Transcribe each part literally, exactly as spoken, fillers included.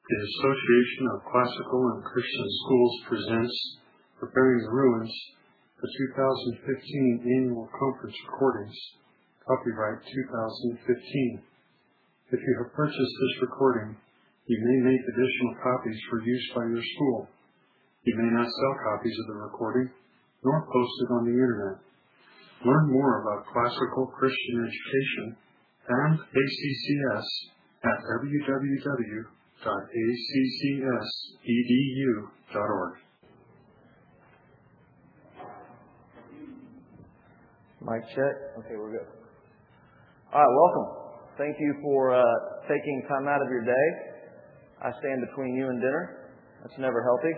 The Association of Classical and Christian Schools presents Preparing the Ruins, the two thousand fifteen Annual Conference Recordings, copyright two thousand fifteen. If you have purchased this recording, you may make additional copies for use by your school. You may not sell copies of the recording, nor post it on the Internet. Learn more about classical Christian education and A C C S at w w w dot a c c s e d u dot org. Mic check. Okay, we're good. All right, welcome. Thank you for uh, taking time out of your day. I stand between you and dinner. That's never healthy.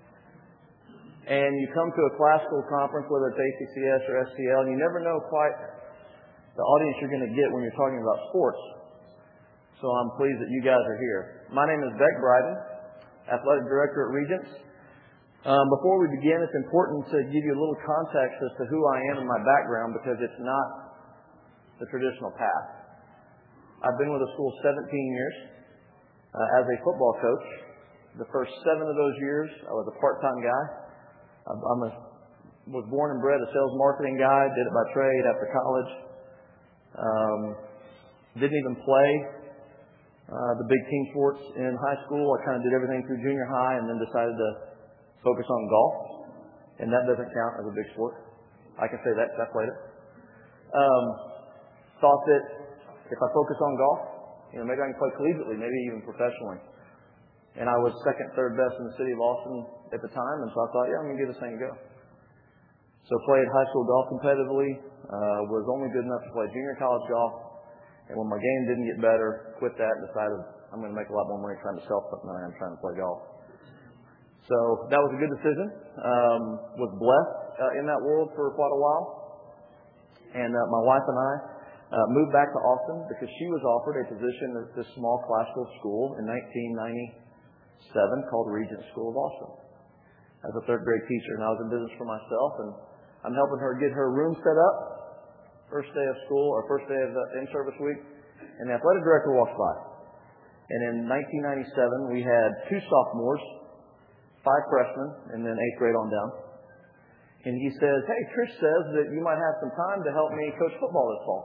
And you come to a classical conference, whether it's A C C S or S C L, and you never know quite the audience you're going to get when you're talking about sports. So I'm pleased that you guys are here. My name is Beck Bryden, Athletic Director at Regents. Um, before we begin, it's important to give you a little context as to who I am and my background, because it's not the traditional path. I've been with the school seventeen years uh, as a football coach. The first seven of those years, I was a part-time guy. I'm a, was born and bred a sales marketing guy, did it by trade after college. Um, didn't even play uh, the big team sports in high school. I kind of did everything through junior high and then decided to focus on golf. And that doesn't count as a big sport. I can say that because I played it. Um, thought that if I focus on golf, you know, maybe I can play collegiately, maybe even professionally. And I was second, third best in the city of Austin at the time, and so I thought, yeah, I'm going to give this thing a go. So played high school golf competitively, uh, was only good enough to play junior college golf, and when my game didn't get better, quit that and decided I'm going to make a lot more money trying to sell something than I am trying to play golf. So that was a good decision. Um, was blessed uh, in that world for quite a while. And uh, my wife and I uh, moved back to Austin because she was offered a position at this small classical school in nineteen ninety-seven called Regent School of Austin as a third grade teacher. And I was in business for myself, and I'm helping her get her room set up. First day of school, or first day of the in-service week, and the athletic director walks by. And in nineteen ninety-seven, we had two sophomores, five freshmen, and then eighth grade on down. And he says, hey, Trish says that you might have some time to help me coach football this fall.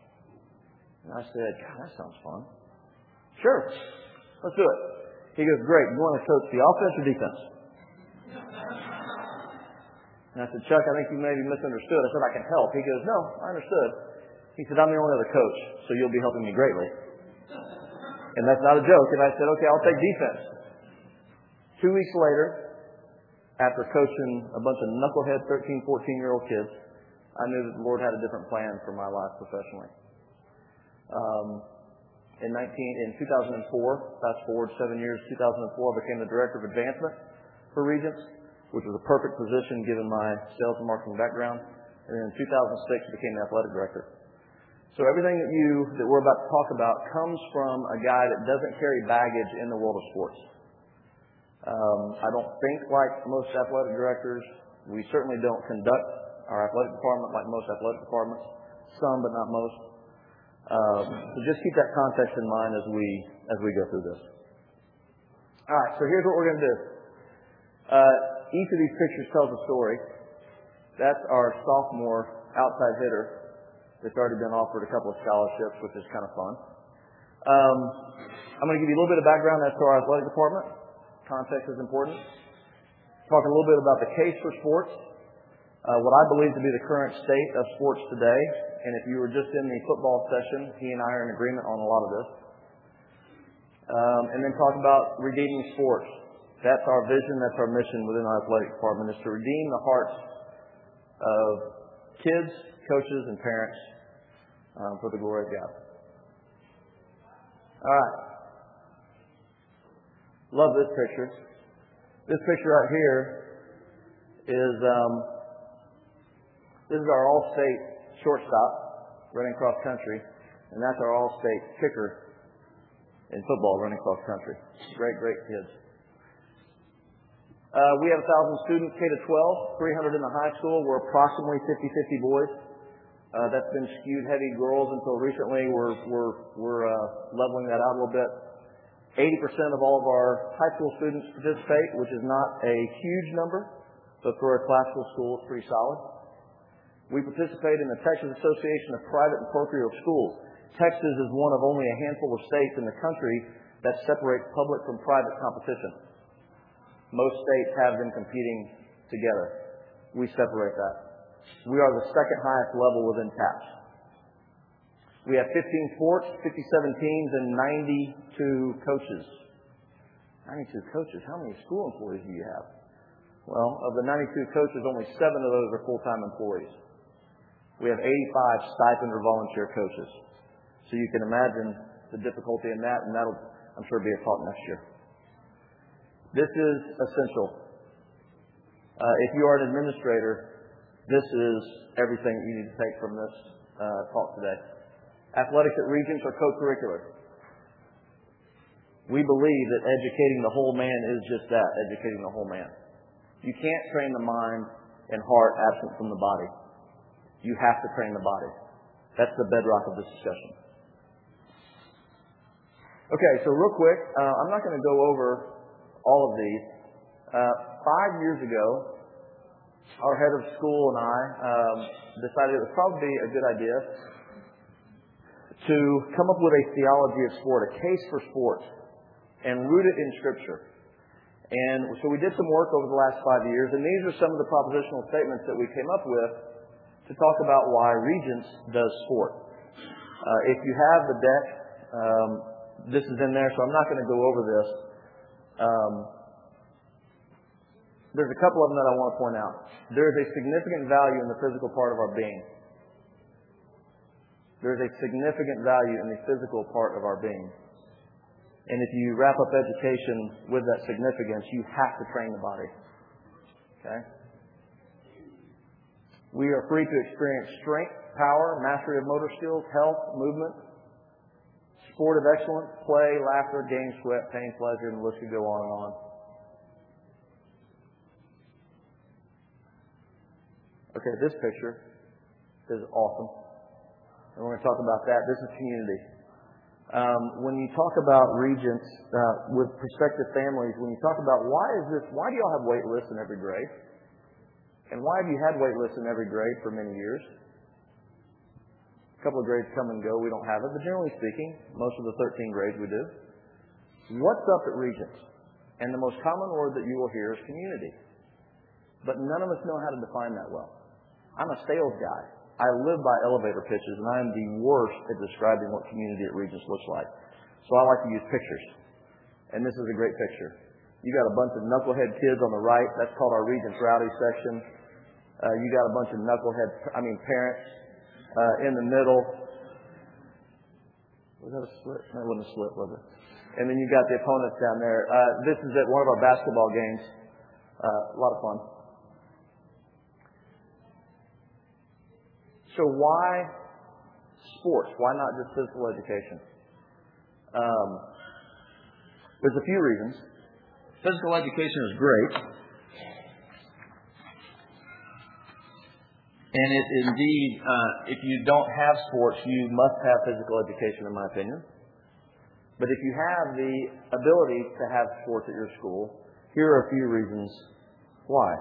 And I said, God, that sounds fun. Sure, let's do it. He goes, great, you want to coach the offense or defense? And I said, Chuck, I think you maybe misunderstood. I said, I can help. He goes, no, I understood. He said, I'm the only other coach, so you'll be helping me greatly. And that's not a joke. And I said, okay, I'll take defense. Two weeks later, after coaching a bunch of knucklehead thirteen, fourteen-year-old kids, I knew that the Lord had a different plan for my life professionally. Um, in, nineteen, in two thousand four, fast forward seven years, two thousand four, I became the Director of Advancement for Regents, which was a perfect position given my sales and marketing background. And then in two thousand six, I became the athletic director. So everything that you that we're about to talk about comes from a guy that doesn't carry baggage in the world of sports. Um, I don't think like most athletic directors. We certainly don't conduct our athletic department like most athletic departments. Some, but not most. Um, so just keep that context in mind as we as we go through this. All right. So here's what we're going to do. Uh, Each of these pictures tells a story. That's our sophomore outside hitter that's already been offered a couple of scholarships, which is kind of fun. Um, I'm going to give you a little bit of background as to our athletic department. Context is important. Talk a little bit about the case for sports, uh, what I believe to be the current state of sports today. And if you were just in the football session, he and I are in agreement on a lot of this. Um, and then talk about redeeming sports. That's our vision, that's our mission within our athletic department, is to redeem the hearts of kids, coaches, and parents um, for the glory of God. All right. Love this picture. This picture right here is um, this is our all-state shortstop running cross country, and that's our all-state kicker in football running cross country. Great, great kids. Uh, we have one thousand students, K to twelve, three hundred in the high school. We're approximately fifty-fifty boys. Uh, that's been skewed heavy girls until recently. We're we're we're uh, leveling that out a little bit. eighty percent of all of our high school students participate, which is not a huge number, but for a classical school, it's pretty solid. We participate in the Texas Association of Private and Parochial Schools. Texas is one of only a handful of states in the country that separates public from private competition. Most states have them competing together. We separate that. We are the second highest level within TAPS. We have fifteen sports, fifty-seven teams, and ninety-two coaches. ninety-two coaches? How many school employees do you have? Well, of the ninety-two coaches, only seven of those are full-time employees. We have eighty-five stipend or volunteer coaches. So you can imagine the difficulty in that, and that'll, I'm sure, be a talk next year. This is essential. Uh, if you are an administrator, this is everything you need to take from this uh, talk today. Athletics at Regents are co-curricular. We believe that educating the whole man is just that, educating the whole man. You can't train the mind and heart absent from the body. You have to train the body. That's the bedrock of this discussion. Okay, so real quick, uh, I'm not going to go over all of these. Uh, five years ago, our head of school and I um, decided it would probably be a good idea to come up with a theology of sport, a case for sport, and root it in Scripture. And so we did some work over the last five years, and these are some of the propositional statements that we came up with to talk about why Regents does sport. Uh, if you have the deck, um, this is in there, so I'm not going to go over this. Um, there's a couple of them that I want to point out. There is a significant value in the physical part of our being. There is a significant value in the physical part of our being. And if you wrap up education with that significance, you have to train the body. Okay? We are free to experience strength, power, mastery of motor skills, health, movement, sport of excellence, play, laughter, gain, sweat, pain, pleasure, and the list could go on and on. Okay, this picture is awesome. And we're going to talk about that. This is community. Um, when you talk about Regents uh, with prospective families, when you talk about why is this, why do y'all have wait lists in every grade? And why have you had wait lists in every grade for many years? A couple of grades come and go, we don't have it, but generally speaking, most of the thirteen grades we do. What's up at Regents? And the most common word that you will hear is community. But none of us know how to define that well. I'm a sales guy. I live by elevator pitches, and I am the worst at describing what community at Regents looks like. So I like to use pictures. And this is a great picture. You got a bunch of knucklehead kids on the right. That's called our Regents Rowdy section. Uh, you got a bunch of knucklehead, I mean parents uh, in the middle. Was that a split? That wasn't a split, was it? And then you got the opponents down there. Uh, this is at one of our basketball games. Uh, a lot of fun. So why sports? Why not just physical education? Um, there's a few reasons. Physical education is great. And it indeed, uh, if you don't have sports, you must have physical education, in my opinion. But if you have the ability to have sports at your school, here are a few reasons why.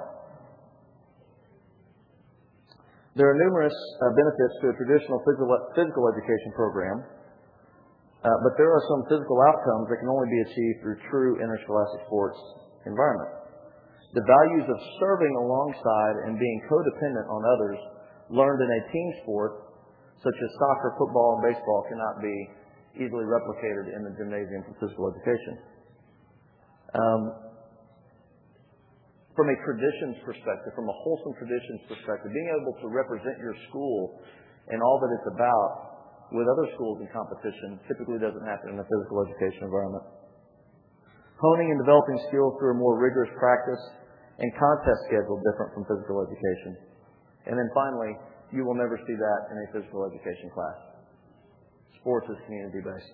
There are numerous uh, benefits to a traditional physical, physical education program, uh, but there are some physical outcomes that can only be achieved through true interscholastic sports environment. The values of serving alongside and being codependent on others learned in a team sport, such as soccer, football, and baseball, cannot be easily replicated in the gymnasium for physical education. Um, From a traditions perspective, from a wholesome traditions perspective, being able to represent your school and all that it's about with other schools in competition typically doesn't happen in a physical education environment. Honing and developing skills through a more rigorous practice and contest schedule different from physical education. And then finally, you will never see that in a physical education class. Sports is community-based.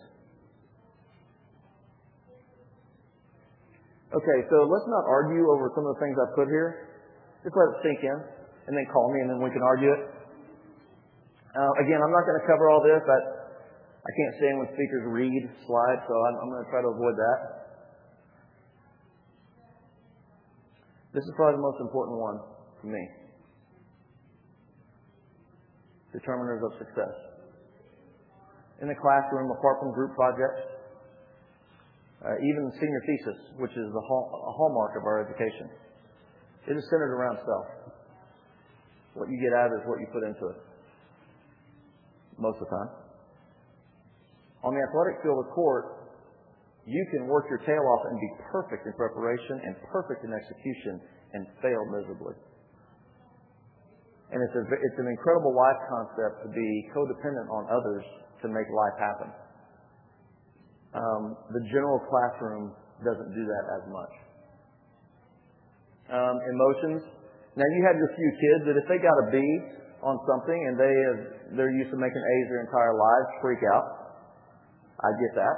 Okay, so let's not argue over some of the things I've put here. Just let it sink in, and then call me, and then we can argue it. Uh, again, I'm not going to cover all this. I, I can't stand when speakers read slides, so I'm, I'm going to try to avoid that. This is probably the most important one for me. Determiners of success. In the classroom, apart from group projects, uh, even senior thesis, which is the hall, a hallmark of our education, it is centered around self. What you get out of it is what you put into it. Most of the time. On the athletic field of court, you can work your tail off and be perfect in preparation and perfect in execution and fail miserably. And it's, a, it's an incredible life concept to be codependent on others to make life happen. Um, the general classroom doesn't do that as much. Um, emotions. Now, you have your few kids that if they got a B on something and they have, they're used to making A's their entire lives, freak out. I get that.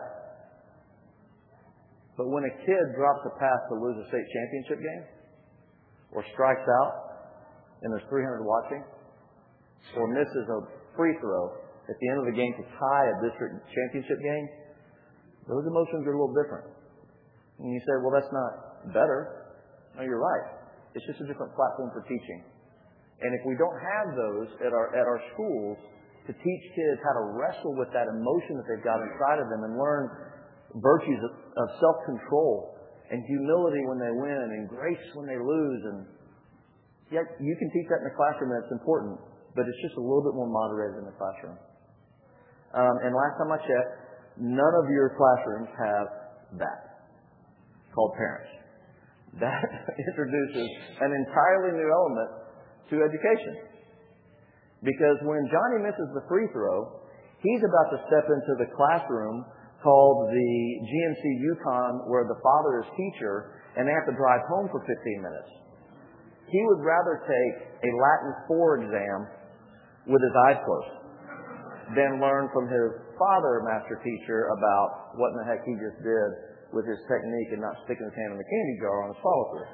But when a kid drops a pass to lose a state championship game, or strikes out, and there's three hundred watching, or misses a free throw at the end of the game to tie a district championship game, those emotions are a little different. And you say, well, that's not better. No, you're right. It's just a different platform for teaching. And if we don't have those at our at our schools to teach kids how to wrestle with that emotion that they've got inside of them and learn virtues of, of self-control and humility when they win and grace when they lose, and yeah, you can teach that in the classroom, and it's important, but it's just a little bit more moderated in the classroom. Um, and last time I checked, none of your classrooms have that, called parents. That introduces an entirely new element to education. Because when Johnny misses the free throw, he's about to step into the classroom called the G M C Yukon, where the father is teacher, and they have to drive home for fifteen minutes. He would rather take a Latin four exam with his eyes closed than learn from his father, master teacher, about what in the heck he just did with his technique and not sticking his hand in the candy jar on his follow-through.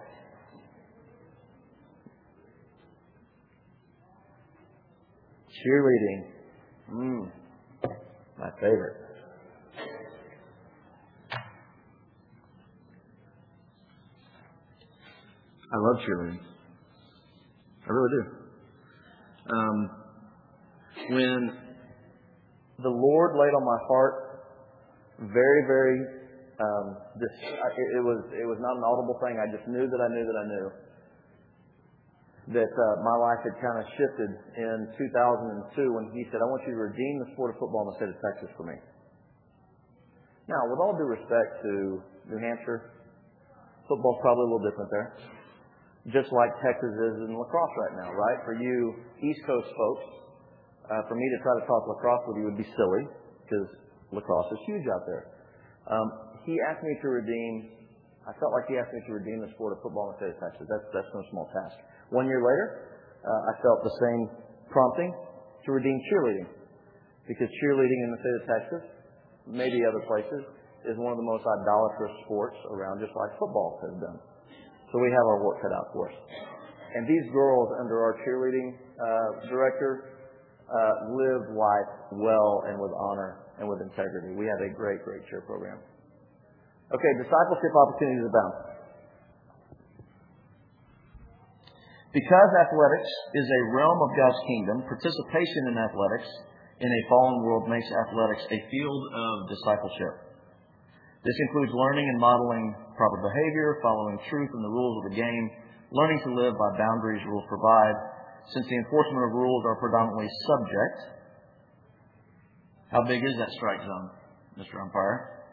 Cheerleading. Mmm. My favorite. I love cheerleading. I really do. Um, when the Lord laid on my heart, very, very, um, this, it, it was it was not an audible thing. I just knew that I knew that I knew that uh, my life had kind of shifted in two thousand two when He said, "I want you to redeem the sport of football in the state of Texas for me." Now, with all due respect to New Hampshire, football's probably a little different there. Just like Texas is in lacrosse right now, right? For you East Coast folks, uh, for me to try to talk lacrosse with you would be silly because lacrosse is huge out there. Um, he asked me to redeem, I felt like he asked me to redeem the sport of football in the state of Texas. That's, that's no small task. One year later, uh, I felt the same prompting to redeem cheerleading, because cheerleading in the state of Texas, maybe other places, is one of the most idolatrous sports around, just like football has been. So we have our work cut out for us. And these girls under our cheerleading uh, director uh, live life well and with honor and with integrity. We have a great, great cheer program. Okay, discipleship opportunities abound. Because athletics is a realm of God's kingdom, participation in athletics in a fallen world makes athletics a field of discipleship. This includes learning and modeling proper behavior, following truth and the rules of the game, learning to live by boundaries rules provide. Since the enforcement of rules are predominantly subject, how big is that strike zone, Mister Umpire?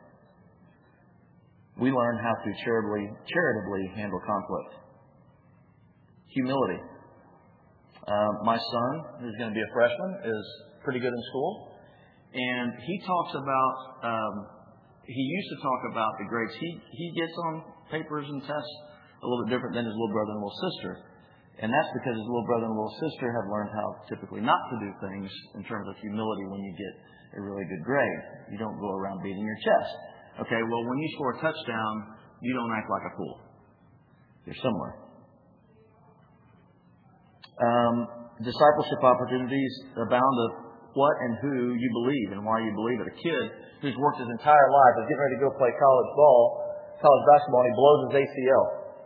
We learn how to charitably, charitably handle conflict. Humility. Uh, my son, who's going to be a freshman, is pretty good in school, and he talks about. Um, He used to talk about the grades he, he gets on papers and tests a little bit different than his little brother and little sister. And that's because his little brother and little sister have learned how typically not to do things in terms of humility when you get a really good grade. You don't go around beating your chest. Okay, well, when you score a touchdown, you don't act like a fool. You're somewhere. Um, discipleship opportunities abound of what and who you believe and why you believe it. A kid who's worked his entire life is getting ready to go play college ball, college basketball, and he blows his A C L.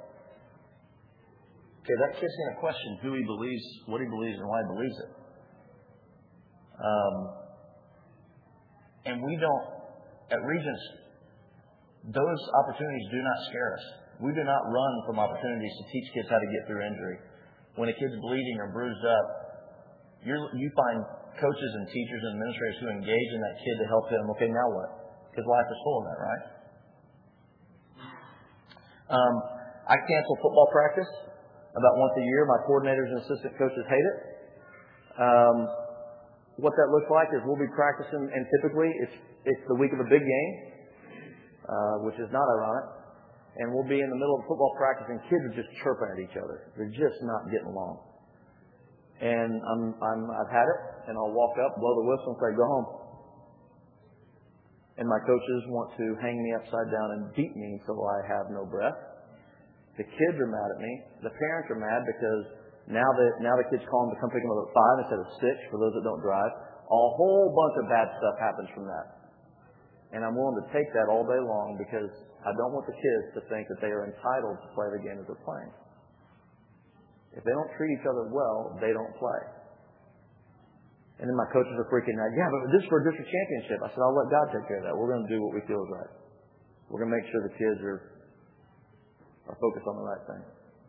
Okay, that kid's going to question who he believes, what he believes, and why he believes it. Um, and we don't, at Regents, those opportunities do not scare us. We do not run from opportunities to teach kids how to get through injury. When a kid's bleeding or bruised up, you're, you find coaches and teachers and administrators who engage in that kid to help him. Okay, now what? Because life is full of that, right? Um, I cancel football practice about once a year. My coordinators and assistant coaches hate it. Um, what that looks like is we'll be practicing, and typically it's it's the week of a big game, uh, which is not ironic. And we'll be in the middle of football practice, and kids are just chirping at each other. They're just not getting along. And I'm, I'm, I've had it, and I'll walk up, blow the whistle, and say, "Go home." And my coaches want to hang me upside down and beat me until I have no breath. The kids are mad at me. The parents are mad because now the now the kids call them to come pick them up at five instead of six for those that don't drive. A whole bunch of bad stuff happens from that. And I'm willing to take that all day long because I don't want the kids to think that they are entitled to play the game that they're playing. If they don't treat each other well, they don't play. And then my coaches are freaking out. Yeah, but this is for a district championship. I said, I'll let God take care of that. We're going to do what we feel is right. We're going to make sure the kids are, are focused on the right thing.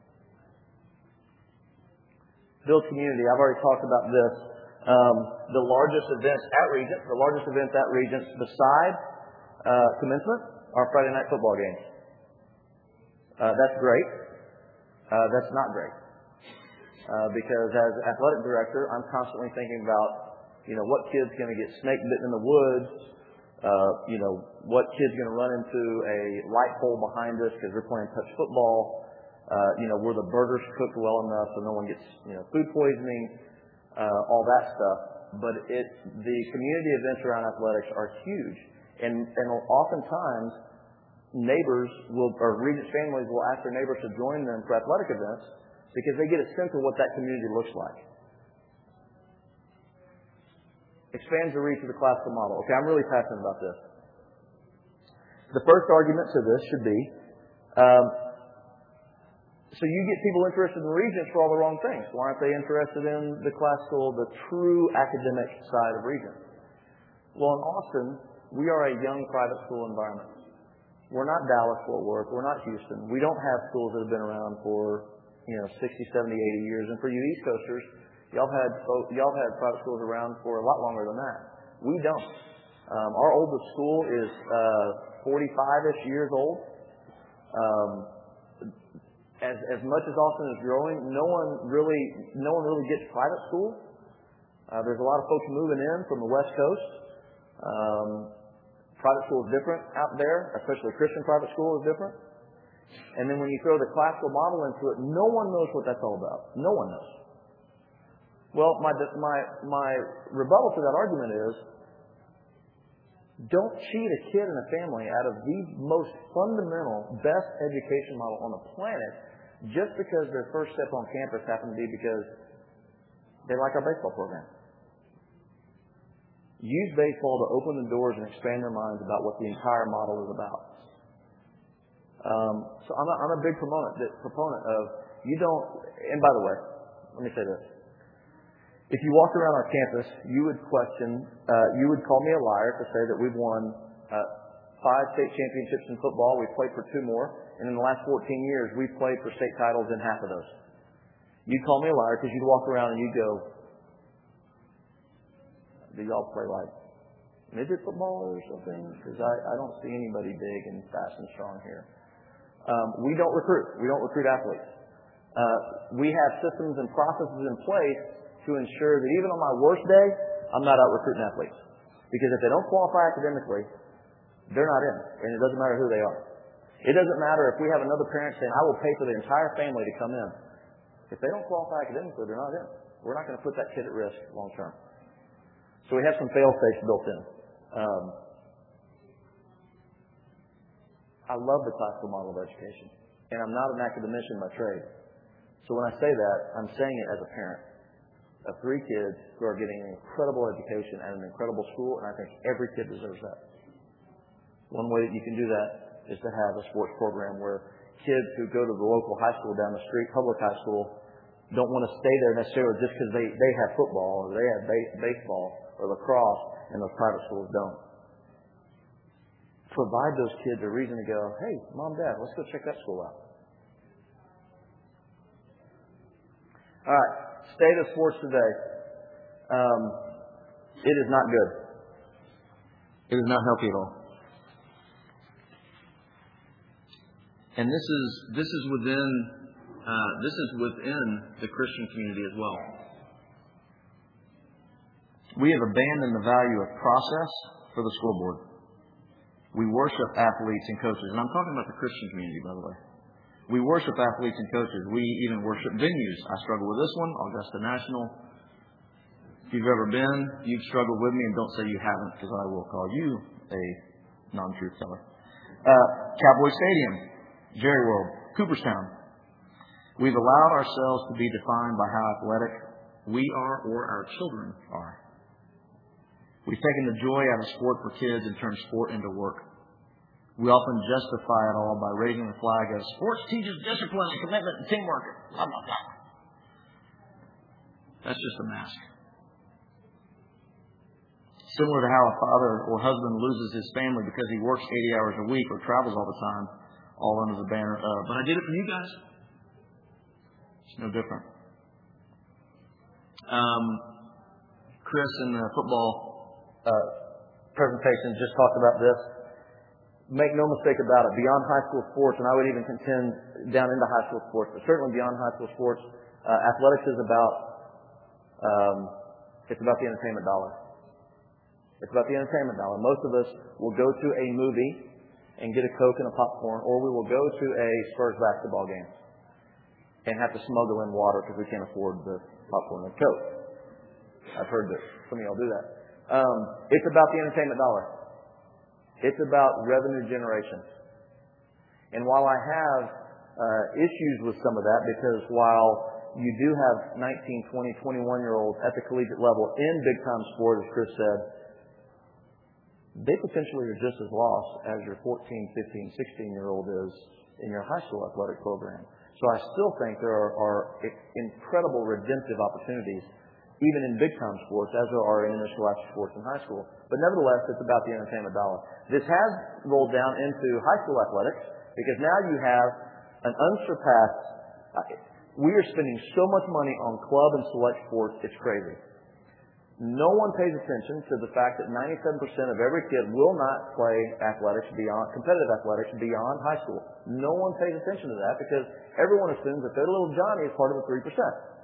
Build community. I've already talked about this. Um, the largest events at Regents, the largest events at Regents beside uh, commencement are Friday night football games. Uh, that's great. Uh, that's not great. Uh, because as athletic director, I'm constantly thinking about, you know, what kid's going to get snake bitten in the woods, uh, you know, what kid's going to run into a light pole behind us because we're playing touch football, uh, you know, were the burgers cooked well enough so no one gets, you know, food poisoning, uh, all that stuff. But it, the community events around athletics are huge. And, and oftentimes, neighbors will, or Regents families will ask their neighbors to join them for athletic events because they get a sense of what that community looks like. Expands the reach of the classical model. Okay, I'm really passionate about this. The first argument to this should be, um, so you get people interested in Regents for all the wrong things. Why aren't they interested in the classical, the true academic side of Regents? Well, in Austin, we are a young private school environment. We're not Dallas, Fort Worth. We're not Houston. We don't have schools that have been around for, you know, sixty, seventy, eighty years. And for you East Coasters, y'all had y'all had private schools around for a lot longer than that. We don't. Um, our oldest school is uh, forty-five-ish years old. Um, as as much as Austin is growing, no one really no one really gets private school. Uh, there's a lot of folks moving in from the West Coast. Um, private school is different out there, especially Christian private school is different. And then when you throw the classical model into it, no one knows what that's all about. No one knows. Well, my my my rebuttal to that argument is, don't cheat a kid and a family out of the most fundamental, best education model on the planet just because their first step on campus happened to be because they like our baseball program. Use baseball to open the doors and expand their minds about what the entire model is about. Um, so I'm a, I'm a big proponent, proponent of you don't. And by the way, let me say this: if you walked around our campus, you would question, uh, you would call me a liar to say that we've won uh, five state championships in football. We've played for two more, and in the last fourteen years, we've played for state titles in half of those. You'd call me a liar because you'd walk around and you'd go, "Do y'all play like midget football or something? Because I, I don't see anybody big and fast and strong here." Um, we don't recruit. We don't recruit athletes. Uh, we have systems and processes in place to ensure that even on my worst day, I'm not out recruiting athletes. Because if they don't qualify academically, they're not in. And it doesn't matter who they are. It doesn't matter if we have another parent saying, "I will pay for the entire family to come in." If they don't qualify academically, they're not in. We're not going to put that kid at risk long term. So we have some fail-safes built in. Um, I love the classical model of education. And I'm not an academician by trade. So when I say that, I'm saying it as a parent. of three kids who are getting an incredible education at an incredible school, and I think every kid deserves that. One way that you can do that is to have a sports program where kids who go to the local high school down the street, public high school, don't want to stay there necessarily just because they, they have football or they have base, baseball or lacrosse, and those private schools don't. Provide those kids a reason to go, hey, Mom, Dad, let's go check that school out. All right, state of sports today. Um, it is not good. It is not healthy at all. And this is this is within uh, this is within the Christian community as well. We have abandoned the value of process for the school board. We worship athletes and coaches, and I'm talking about the Christian community, by the way. We worship athletes and coaches. We even worship venues. I struggle with this one, Augusta National. If you've ever been, you've struggled with me, and don't say you haven't, because I will call you a non-truth teller. Uh, Cowboy Stadium, Jerry World, Cooperstown. We've allowed ourselves to be defined by how athletic we are or our children are. We've taken the joy out of sport for kids and turned sport into work. We often justify it all by raising the flag of sports teaches discipline and commitment and teamwork. Blah, blah, blah. That's just a mask. Similar to how a father or husband loses his family because he works eighty hours a week or travels all the time, all under the banner of, but I did it for you guys. It's no different. Um, Chris in the football uh, presentation just talked about this. Make no mistake about it, beyond high school sports, and I would even contend down into high school sports, but certainly beyond high school sports, uh, athletics is about, um, it's about the entertainment dollar. It's about the entertainment dollar. Most of us will go to a movie and get a Coke and a popcorn, or we will go to a Spurs basketball game and have to smuggle in water because we can't afford the popcorn and Coke. I've heard that some of y'all do that. Um, it's about the entertainment dollar. It's about revenue generation. And while I have uh, issues with some of that, because while you do have nineteen, twenty, twenty-one-year-olds at the collegiate level in big-time sport, as Chris said, they potentially are just as lost as your fourteen, fifteen, sixteen-year-old is in your high school athletic program. So I still think there are, are incredible redemptive opportunities even in big-time sports, as there are in interscholastic sports in high school. But nevertheless, it's about the entertainment dollar. This has rolled down into high school athletics, because now you have an unsurpassed... We are spending so much money on club and select sports, it's crazy. No one pays attention to the fact that ninety-seven percent of every kid will not play athletics beyond, competitive athletics beyond high school. No one pays attention to that, because everyone assumes that their little Johnny is part of the three percent.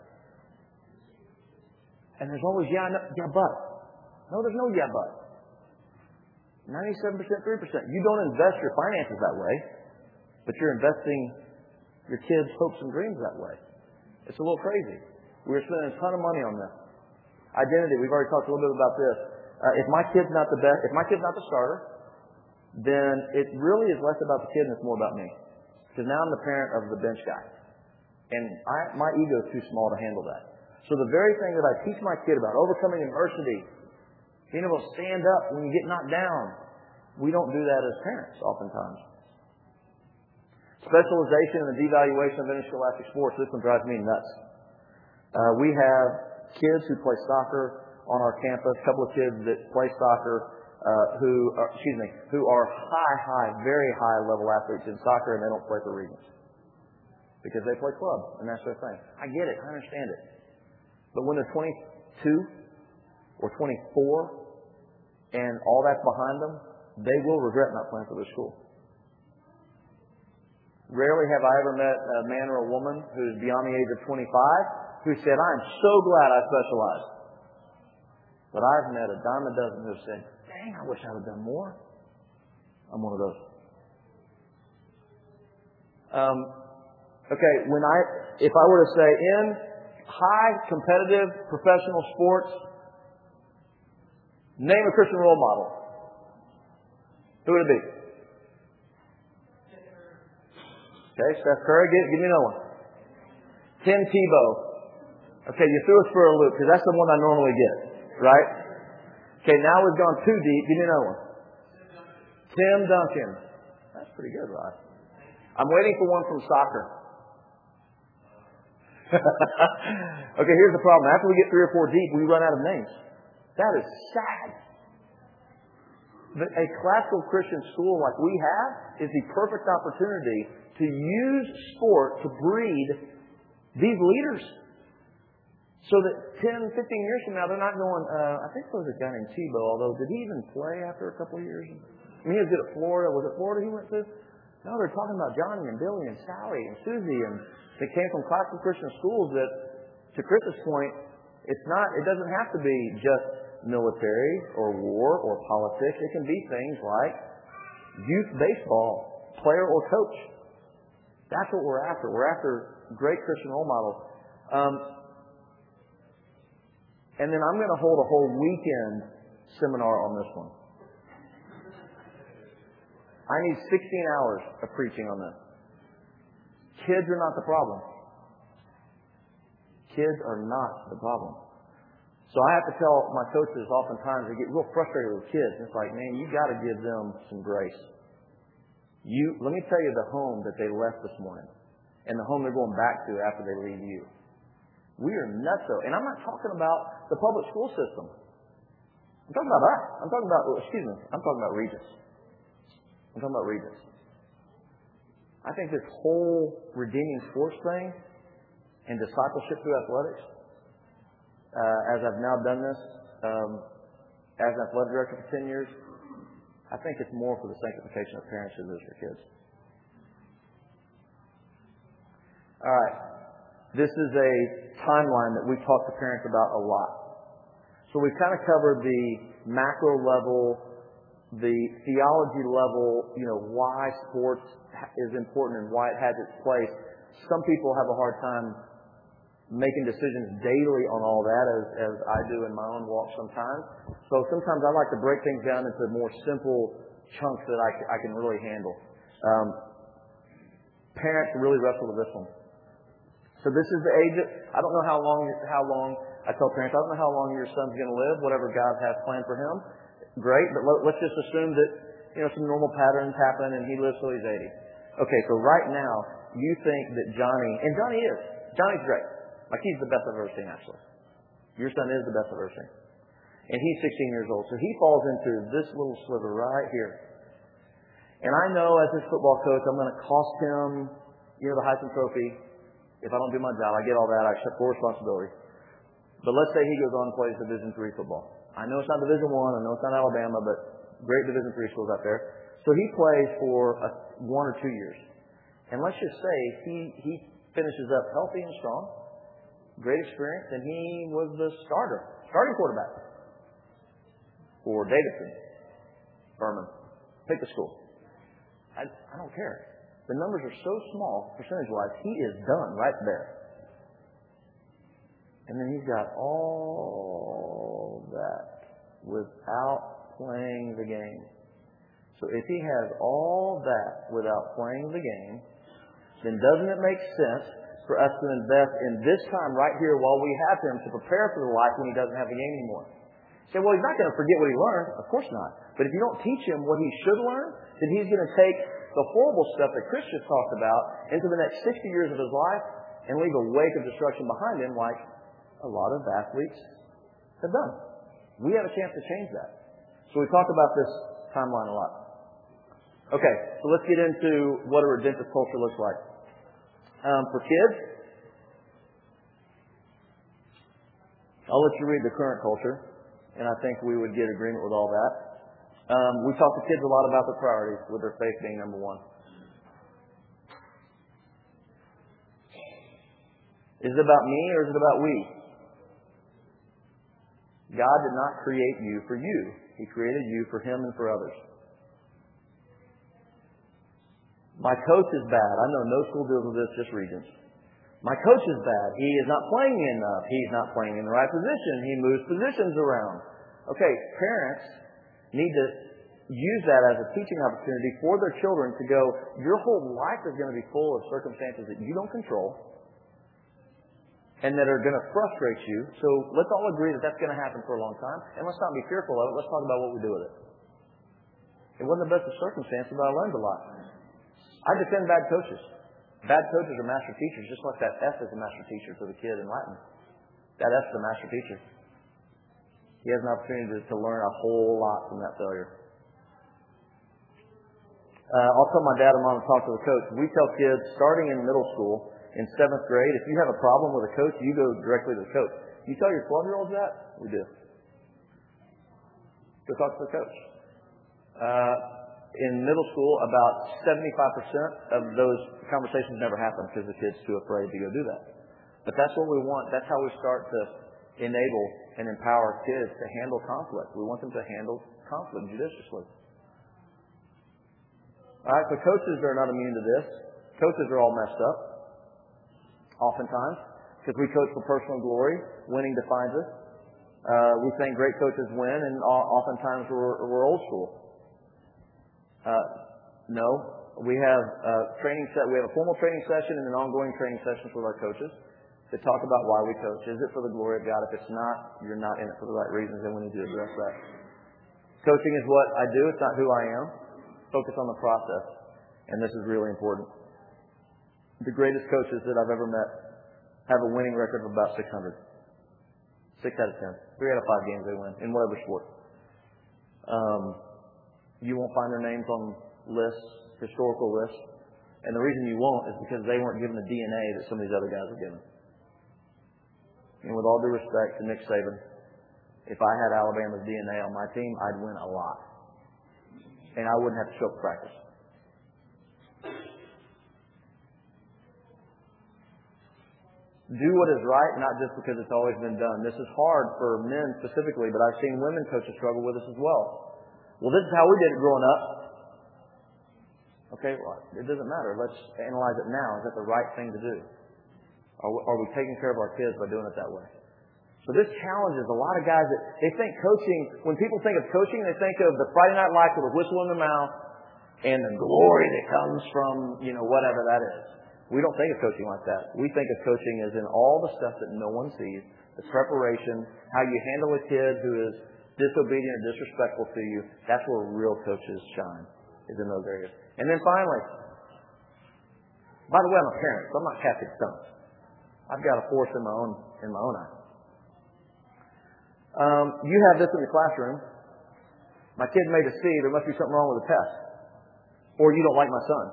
And there's always, yeah, no, yeah, but. No, there's no yeah, but. ninety-seven percent, three percent. You don't invest your finances that way, but you're investing your kids' hopes and dreams that way. It's a little crazy. We're spending a ton of money on this. Identity, we've already talked a little bit about this. Uh, if my kid's not the best, if my kid's not the starter, then it really is less about the kid and it's more about me. Because now I'm the parent of the bench guy. And I, my ego is too small to handle that. So the very thing that I teach my kid about overcoming adversity, being able to stand up when you get knocked down, we don't do that as parents oftentimes. Specialization and the devaluation of interscholastic sports, this one drives me nuts. Uh, we have kids who play soccer on our campus, a couple of kids that play soccer uh, who, are, excuse me, who are high, high, very high level athletes in soccer, and they don't play for Regents because they play club and that's their thing. I get it, I understand it. But when they're twenty-two or twenty-four and all that's behind them, they will regret not playing for their school. Rarely have I ever met a man or a woman who's beyond the age of twenty-five who said, I'm so glad I specialized. But I've met a dime a dozen who have said, dang, I wish I would have done more. I'm one of those. Um, okay, when I, if I were to say in high competitive professional sports, name a Christian role model, who would it be? Okay, Steph Curry. Give, give me another one. Tim Tebow. Okay, you threw us for a loop because that's the one I normally get, right? Okay, now we've gone too deep. Give me another one. Tim Duncan. That's pretty good, Rod. I'm waiting for one from soccer. Okay, here's the problem. After we get three or four deep, we run out of names. That is sad. But a classical Christian school like we have is the perfect opportunity to use sport to breed these leaders. So that ten, fifteen years from now, they're not going, uh, I think there was a guy named Tebow, although did he even play after a couple of years? I mean, he was good at Florida. Was it Florida he went to? No, they're talking about Johnny and Billy and Sally and Susie, and they came from classical Christian schools that, to Chris's point, it's not, it doesn't have to be just military or war or politics. It can be things like youth baseball, player or coach. That's what we're after. We're after great Christian role models. Um, and then I'm going to hold a whole weekend seminar on this one. I need sixteen hours of preaching on this. Kids are not the problem. Kids are not the problem. So I have to tell my coaches oftentimes they get real frustrated with kids. It's like, man, you got to give them some grace. You, let me tell you the home that they left this morning and the home they're going back to after they leave you. We are nutso. And I'm not talking about the public school system. I'm talking about us. I'm talking about, excuse me, I'm talking about Regis. I'm talking about Regis. I think this whole redeeming sports thing and discipleship through athletics, uh, as I've now done this um, as an athletic director for ten years, I think it's more for the sanctification of parents than it is for kids. All right. This is a timeline that we talk to parents about a lot. So we've kind of covered the macro level, the theology level, you know, why sports is important and why it has its place. Some people have a hard time making decisions daily on all that, as, as I do in my own walk sometimes. So sometimes I like to break things down into more simple chunks that I, I can really handle. Um, parents really wrestle with this one. So this is the age of, I don't know how long, how long, I tell parents, I don't know how long your son's going to live, whatever God has planned for him. Great, but let's just assume that, you know, some normal patterns happen and he lives till he's eighty. Okay, so right now, you think that Johnny, and Johnny is, Johnny's great. Like he's the best I've ever seen, actually. Your son is the best I've ever seen. And he's sixteen years old, so he falls into this little sliver right here. And I know as his football coach, I'm going to cost him, you know, the Heisman Trophy. If I don't do my job, I get all that, I accept full responsibility. But let's say he goes on and plays Division three football. I know it's not Division one, I know it's not Alabama, but great Division three schools out there. So he plays for a, one or two years. And let's just say he, he finishes up healthy and strong, great experience, and he was the starter, starting quarterback for Davidson, Furman. Pick the school. I, I don't care. The numbers are so small, percentage-wise, he is done right there. And then he's got all that without playing the game. So if he has all that without playing the game, then doesn't it make sense for us to invest in this time right here while we have him to prepare for the life when he doesn't have the game anymore? You say, well, he's not going to forget what he learned. Of course not. But if you don't teach him what he should learn, then he's going to take the horrible stuff that Chris just talked about into the next sixty years of his life and leave a wake of destruction behind him like a lot of athletes have done. We have a chance to change that. So we talk about this timeline a lot. Okay, so let's get into what a redemptive culture looks like. Um, for kids, I'll let you read the current culture, and I think we would get agreement with all that. Um, we talk to kids a lot about their priorities, with their faith being number one. Is it about me or is it about we? God did not create you for you. He created you for Him and for others. My coach is bad. I know no school deals with this, just Regents. My coach is bad. He is not playing enough. He's not playing in the right position. He moves positions around. Okay, parents need to use that as a teaching opportunity for their children to go, your whole life is going to be full of circumstances that you don't control. and that are going to frustrate you. So let's all agree that that's going to happen for a long time, and let's not be fearful of it. Let's talk about what we do with it. It wasn't the best of circumstances, but I learned a lot. I defend bad coaches. Bad coaches are master teachers, just like that F is a master teacher for the kid in Latin. That F is a master teacher. He has an opportunity to, to learn a whole lot from that failure. Uh, I'll tell my dad and mom to talk to the coach. We tell kids starting in middle school, in seventh grade, if you have a problem with a coach, you go directly to the coach. You tell your twelve-year-olds that? We do. Go talk to the coach. Uh, in middle school, about seventy-five percent of those conversations never happen because the kid's too afraid to go do that. But that's what we want. That's how we start to enable and empower kids to handle conflict. We want them to handle conflict judiciously. All right, so coaches are not immune to this. Coaches are all messed up, oftentimes, because we coach for personal glory. Winning defines us. Uh, we think great coaches win, and oftentimes we're, we're old school. Uh, no, we have a training set. We have a formal training session and an ongoing training sessions with our coaches to talk about why we coach. Is it for the glory of God? If it's not, you're not in it for the right reasons, and we need to address that. Coaching is what I do. It's not who I am. Focus on the process, and this is really important. The greatest coaches that I've ever met have a winning record of about six hundred. Six out of ten. Three out of five games they win in whatever sport. Um, you won't find their names on lists, historical lists, and the reason you won't is because they weren't given the D N A that some of these other guys are given. And with all due respect to Nick Saban, if I had Alabama's D N A on my team, I'd win a lot. And I wouldn't have to show up practice. Do what is right, not just because it's always been done. This is hard for men specifically, but I've seen women coaches struggle with this as well. Well, this is how we did it growing up. Okay, well, it doesn't matter. Let's analyze it now. Is that the right thing to do? Are we, are we taking care of our kids by doing it that way? So this challenges a lot of guys that they think coaching, when people think of coaching, they think of the Friday Night Lights with a whistle in their mouth and the glory that comes from, you know, whatever that is. We don't think of coaching like that. We think of coaching as in all the stuff that no one sees, the preparation, how you handle a kid who is disobedient or disrespectful to you. That's where real coaches shine, is in those areas. And then finally, by the way, I'm a parent, so I'm not casting stones. I've got a force in my own in my own eye. Um, you have this in the classroom. My kid made a C. There must be something wrong with the test. Or you don't like my son.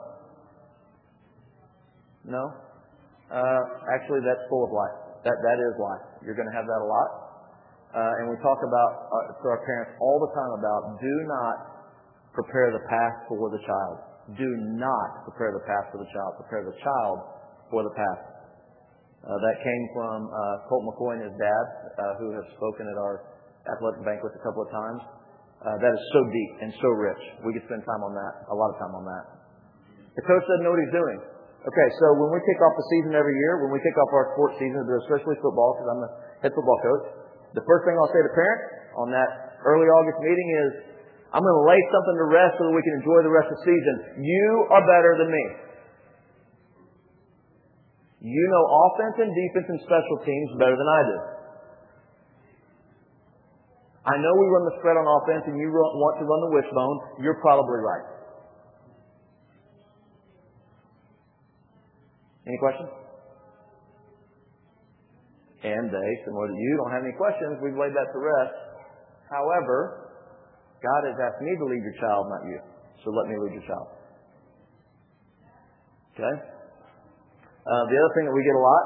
No. Uh, actually, that's full of life. That that is life. You're going to have that a lot. Uh, and we talk about uh, to our parents all the time about do not prepare the path for the child. Do not prepare the path for the child. Prepare the child for the path. Uh, that came from uh, Colt McCoy and his dad, uh, who have spoken at our athletic banquets a couple of times. Uh, that is so deep and so rich. We could spend time on that, a lot of time on that. The coach doesn't know what he's doing. Okay, so when we kick off the season every year, when we kick off our sports season, especially football, because I'm the head football coach, the first thing I'll say to parents on that early August meeting is, I'm going to lay something to rest so that we can enjoy the rest of the season. You are better than me. You know offense and defense and special teams better than I do. I know we run the spread on offense and you want to run the wishbone. You're probably right. Any questions? And they, similar to you, don't have any questions. We've laid that to rest. However, God has asked me to lead your child, not you. So let me lead your child. Okay? Uh, the other thing that we get a lot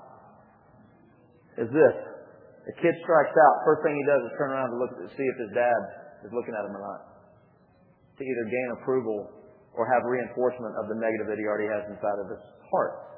is this. A kid strikes out. First thing he does is turn around to look to see if his dad is looking at him or not. To either gain approval or have reinforcement of the negative that he already has inside of his heart.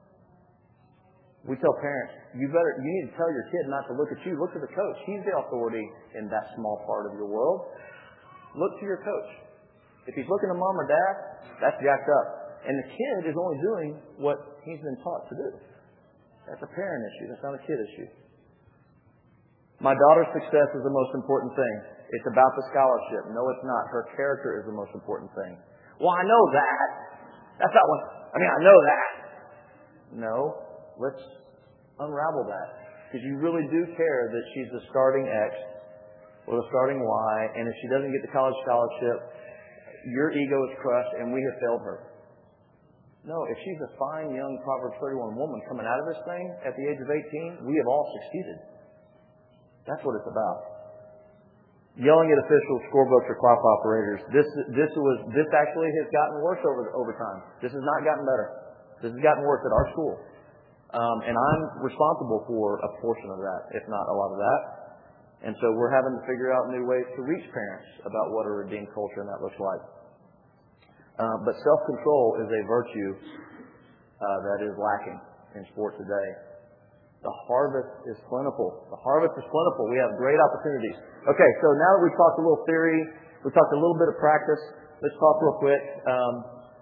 We tell parents, you better, you need to tell your kid not to look at you. Look to the coach. He's the authority in that small part of your world. Look to your coach. If he's looking to mom or dad, that's jacked up. And the kid is only doing what he's been taught to do. That's a parent issue. That's not a kid issue. My daughter's success is the most important thing. It's about the scholarship. No, it's not. Her character is the most important thing. Well, I know that. That's not what... I mean, I know that. No. Let's unravel that. Because you really do care that she's the starting X or the starting Y, and if she doesn't get the college scholarship, your ego is crushed and we have failed her. No, if she's a fine, young Proverbs thirty-one woman coming out of this thing at the age of eighteen, we have all succeeded. That's what it's about. Yelling at officials, scorebooks, or clock operators. This this was this actually has gotten worse over over time. This has not gotten better. This has gotten worse at our school, um, and I'm responsible for a portion of that, if not a lot of that. And so we're having to figure out new ways to reach parents about what a redeemed culture and that looks like. Uh, but self-control is a virtue uh, that is lacking in sport today. The harvest is plentiful. The harvest is plentiful. We have great opportunities. Okay, so now that we've talked a little theory, we've talked a little bit of practice, let's talk real quick um,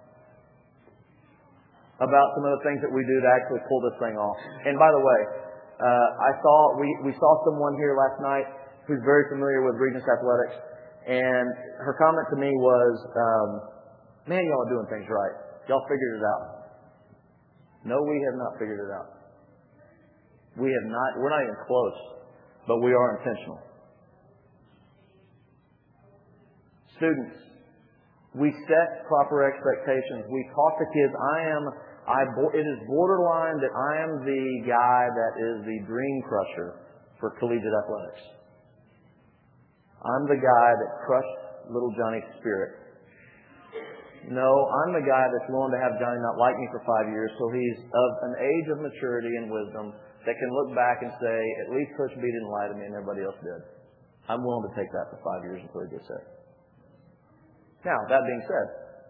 about some of the things that we do to actually pull this thing off. And by the way, uh, I saw we, we saw someone here last night who's very familiar with Regents Athletics, and her comment to me was, um, man, y'all are doing things right. Y'all figured it out. No, we have not figured it out. We have not, we're not even close, but we are intentional. Students, we set proper expectations. We talk to kids. I am, I, it is borderline that I am the guy that is the dream crusher for collegiate athletics. I'm the guy that crushed little Johnny's spirit. No, I'm the guy that's willing to have Johnny not like me for five years, so he's of an age of maturity and wisdom that can look back and say, at least Coach B didn't lie to me and everybody else did. I'm willing to take that for five years until he gets there. Now, that being said,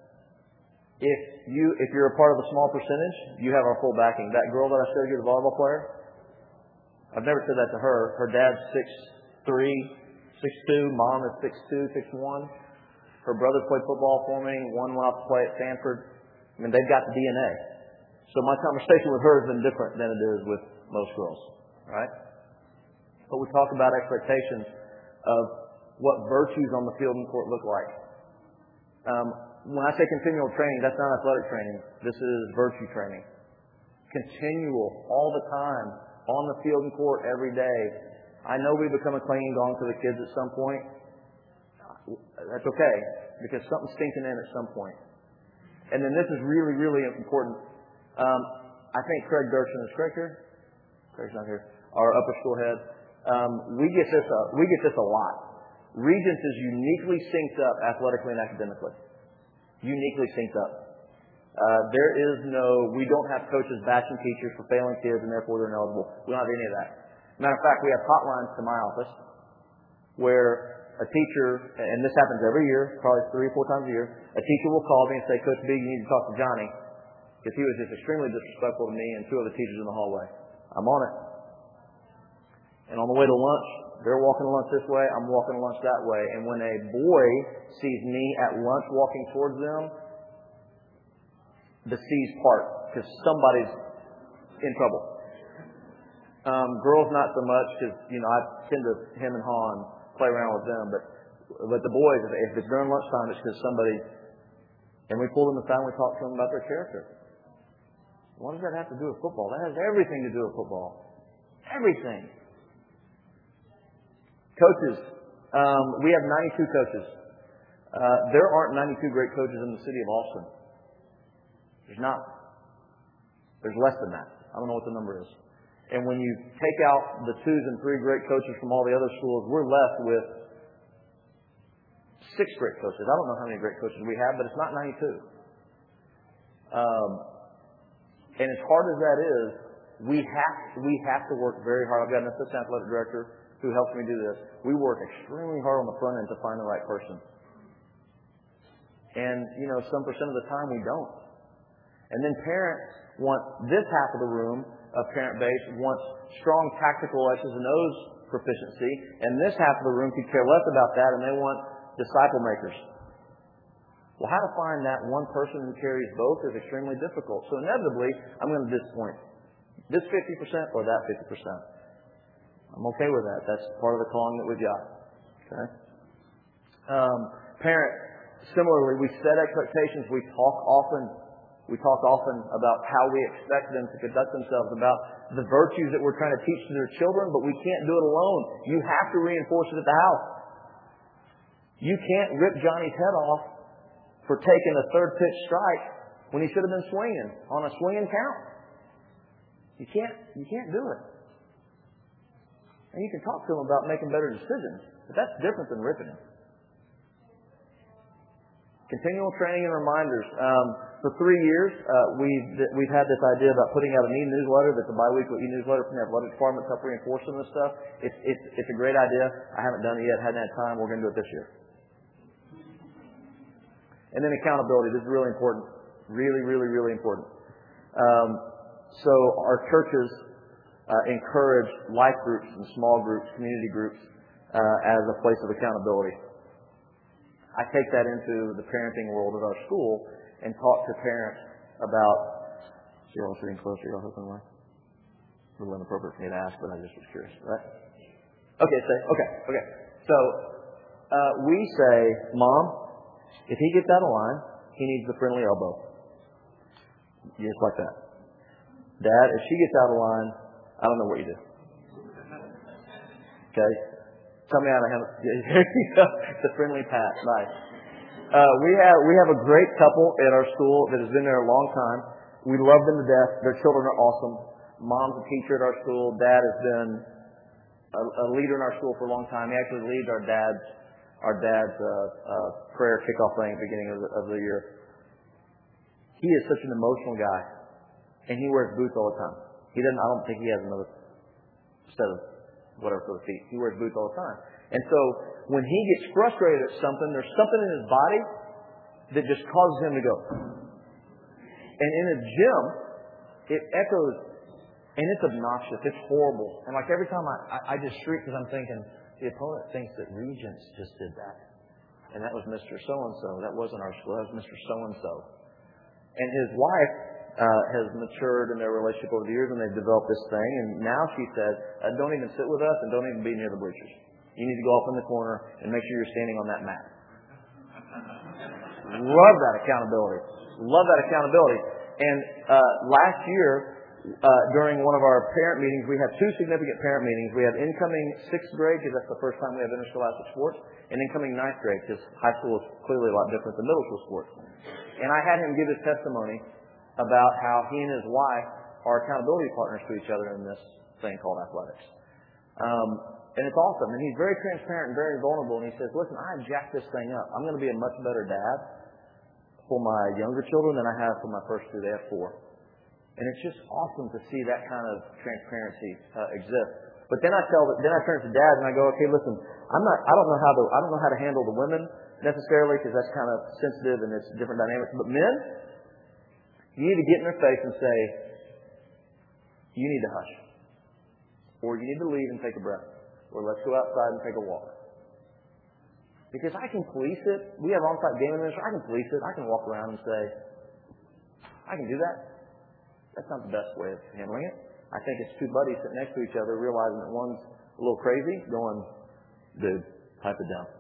if you if you're a part of a small percentage, you have our full backing. That girl that I showed you, the volleyball player, I've never said that to her. Her dad's six three, six two, mom is six two, six one. Her brother played football for me. One went off to play at Stanford. I mean, they've got the D N A. So my conversation with her has been different than it is with most girls, right? But we talk about expectations of what virtues on the field and court look like. Um, when I say continual training, that's not athletic training. This is virtue training. Continual, all the time, on the field and court every day. I know we become a clanging gong to the kids at some point. That's okay, because something's sinking in at some point. And then this is really, really important. Um, I think Craig Dirksen is Craig here. Craig's not here. Our upper school head. Um, we get this. Uh, we get this a lot. Regents is uniquely synced up athletically and academically. Uniquely synced up. Uh, there is no. We don't have coaches bashing teachers for failing kids and therefore they're ineligible. We don't have any of that. Matter of fact, we have hotlines to my office where a teacher, and this happens every year, probably three or four times a year, a teacher will call me and say, Coach B, you need to talk to Johnny, because he was just extremely disrespectful to me and two other teachers in the hallway. I'm on it. And on the way to lunch, they're walking to lunch this way, I'm walking to lunch that way. And when a boy sees me at lunch walking towards them, the C's part, because somebody's in trouble. Um, girls not so much, because, you know, I tend to hem and haw and play around with them, but but the boys, if it's during lunchtime, it's because somebody, and we pull them aside and we talk to them about their character. What does that have to do with football? That has everything to do with football. Everything. Coaches. Um, we have ninety-two coaches. Uh, there aren't ninety-two great coaches in the city of Austin. There's not. There's less than that. I don't know what the number is. And when you take out the twos and three great coaches from all the other schools, we're left with six great coaches. I don't know how many great coaches we have, but it's not ninety-two. Um, and as hard as that is, we have we have to work very hard. I've got an assistant athletic director who helps me do this. We work extremely hard on the front end to find the right person. And, you know, some percent of the time we don't. And then parents want this half of the room of parent base wants strong tactical X's and O's proficiency, and this half of the room could care less about that, and they want disciple makers. Well, how to find that one person who carries both is extremely difficult. So inevitably, I'm going to disappoint this fifty percent or that fifty percent. I'm okay with that. That's part of the calling that we've got. Okay. Um, parents, similarly, we set expectations. We talk often We talk often about how we expect them to conduct themselves, about the virtues that we're trying to teach to their children, but we can't do it alone. You have to reinforce it at the house. You can't rip Johnny's head off for taking a third pitch strike when he should have been swinging on a swinging count. You can't, you can't do it. And you can talk to him about making better decisions, but that's different than ripping him. Continual training and reminders. Um, for three years, uh, we've we've had this idea about putting out an e-newsletter that's a biweekly e-newsletter from the athletic department to help reinforce some of this stuff. It's it's it's a great idea. I haven't done it yet. Hadn't had time. We're going to do it this year. And then accountability. This is really important. Really, really, really important. Um, so our churches uh, encourage life groups and small groups, community groups, uh, as a place of accountability. I take that into the parenting world at our school and talk to parents about. So you're all sitting closer, you're all hoping away. A little inappropriate for me to ask, but I just was curious, right? Okay, say okay, okay. So uh, we say, Mom, if he gets out of line, he needs the friendly elbow. Just like that. Dad, if she gets out of line, I don't know what you do. Okay? Tell me how to handle it. It's a friendly pat. Nice. Uh, we have we have a great couple at our school that has been there a long time. We love them to death. Their children are awesome. Mom's a teacher at our school. Dad has been a, a leader in our school for a long time. He actually leads our dad's our dad's uh, uh, prayer kickoff thing at the beginning of the, of the year. He is such an emotional guy, and he wears boots all the time. He doesn't. I don't think he has another set of whatever for the feet. He wears boots all the time. And so when he gets frustrated at something, there's something in his body that just causes him to go. And in a gym, it echoes, and it's obnoxious. It's horrible. And like every time I, I, I just shriek because I'm thinking, the opponent thinks that Regents just did that. And that was Mister So-and-so. That wasn't our school. That was Mister So-and-so. And his wife Uh, has matured in their relationship over the years, and they've developed this thing. And now she says, uh, don't even sit with us and don't even be near the bleachers. You need to go off in the corner and make sure you're standing on that mat. Love that accountability. Love that accountability. And uh, last year, uh, during one of our parent meetings, we had two significant parent meetings. We had incoming sixth grade, because that's the first time we have interscholastic sports, and incoming ninth grade, because high school is clearly a lot different than middle school sports. And I had him give his testimony about how he and his wife are accountability partners to each other in this thing called athletics. Um, and it's awesome. And he's very transparent and very vulnerable. And he says, listen, I jacked this thing up. I'm going to be a much better dad for my younger children than I have for my first two. They have four. And it's just awesome to see that kind of transparency uh, exist. But then I tell, then I turn to dad and I go, okay, listen, I'm not, I don't know how to, I don't know how to handle the women necessarily, because that's kind of sensitive and it's different dynamics. But men, you need to get in their face and say, you need to hush. Or you need to leave and take a breath. Or let's go outside and take a walk. Because I can police it. We have on-site game administration. I can police it. I can walk around and say, I can do that. That's not the best way of handling it. I think it's two buddies sitting next to each other realizing that one's a little crazy, going, dude, pipe it down.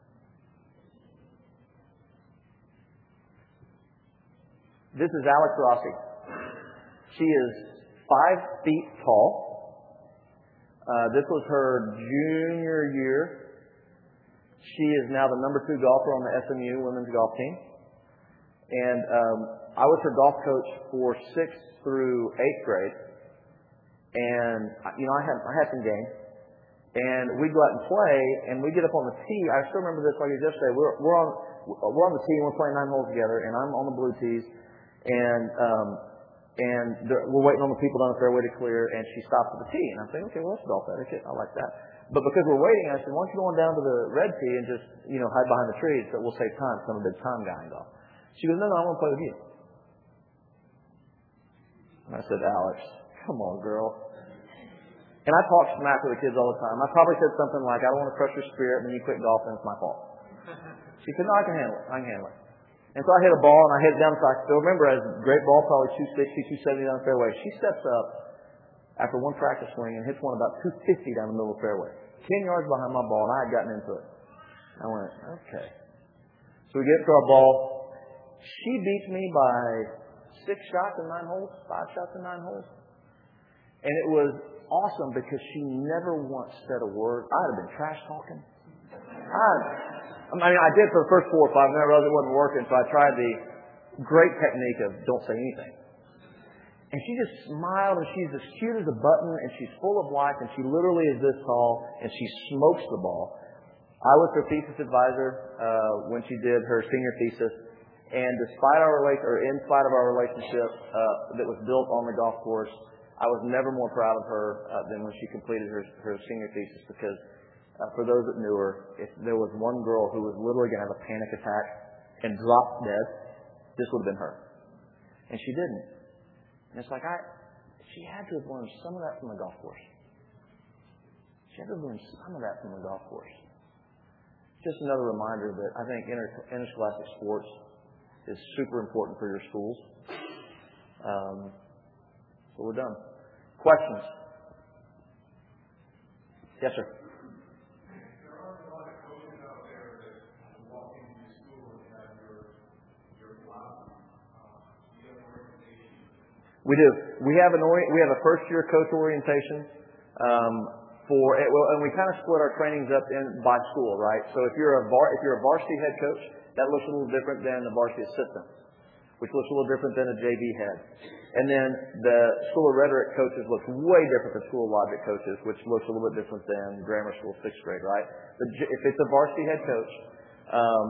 This is Alex Rossi. She is five feet tall. Uh, this was her junior year. She is now the number two golfer on the S M U women's golf team. And um, I was her golf coach for sixth through eighth grade. And, you know, I had, I had some game. And we'd go out and play, and we get up on the tee. I still remember this like it was yesterday. We're, we're, on, we're on the tee, and we're playing nine holes together, and I'm on the blue tees. And um, and we're waiting on the people down the fairway to clear, and she stops at the tee. And I'm saying, okay, well, that's golf etiquette. I like that. But because we're waiting, I said, why don't you go on down to the red tee and just, you know, hide behind the trees so we'll save time. So I'm a big time guy in golf. She goes, no, no, I want to play with you. And I said, Alex, come on, girl. And I talk smack to the kids all the time. I probably said something like, I don't want to crush your spirit, and then you quit golfing, it's my fault. She said, no, I can handle it. I can handle it. And so I hit a ball, and I hit it down the side. Still remember, as a great ball, probably two sixty, two seventy down the fairway. She steps up after one practice swing and hits one about two fifty down the middle of the fairway. Ten yards behind my ball, and I had gotten into it. I went, okay. So we get to our ball. She beats me by six shots in nine holes, five shots in nine holes. And it was awesome because she never once said a word. I'd have been trash talking. I, I mean, I did for the first four or five, and I realized it wasn't working, so I tried the great technique of don't say anything. And she just smiled, and she's as cute as a button, and she's full of life, and she literally is this tall, and she smokes the ball. I was her thesis advisor uh, when she did her senior thesis, and despite our relation, or in spite of our relationship uh, that was built on the golf course, I was never more proud of her uh, than when she completed her, her senior thesis, because uh, for those that knew her, if there was one girl who was literally going to have a panic attack and drop dead, this would have been her. And she didn't. And it's like, I, she had to have learned some of that from the golf course. She had to have learned some of that from the golf course. Just another reminder that I think inter, interscholastic sports is super important for your schools. Um, So we're done. Questions? Yes, sir. There are a lot of coaches out there that walk into your school and have your your philosophy. Uh, do you have an organization? We do. We have an ori- we have a first year coach orientation um, for well, and we kind of split our trainings up in by school, right? So if you're a var, if you're a varsity head coach, that looks a little different than the varsity assistant, which looks a little different than a J V head. And then the School of Rhetoric coaches looks way different than School of Logic coaches, which looks a little bit different than grammar school sixth grade, right? The, if it's a varsity head coach, um,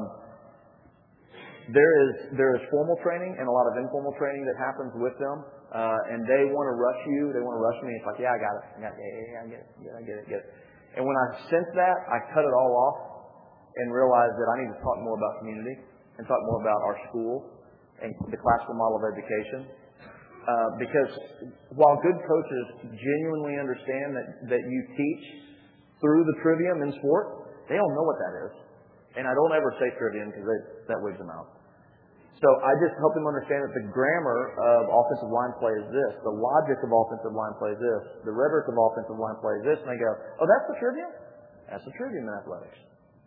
there is there is formal training and a lot of informal training that happens with them, uh, and they want to rush you. They want to rush me. It's like, yeah, I got it. I got it. Yeah, yeah, yeah, I get it. Yeah, I get it. Get it. And when I sense that, I cut it all off and realize that I need to talk more about community and talk more about our school and the classical model of education. Uh, because while good coaches genuinely understand that, that you teach through the trivium in sport, they don't know what that is. And I don't ever say trivium because that wigs them out. So I just help them understand that the grammar of offensive line play is this. The logic of offensive line play is this. The rhetoric of offensive line play is this. And they go, oh, that's the trivium? That's the trivium in athletics.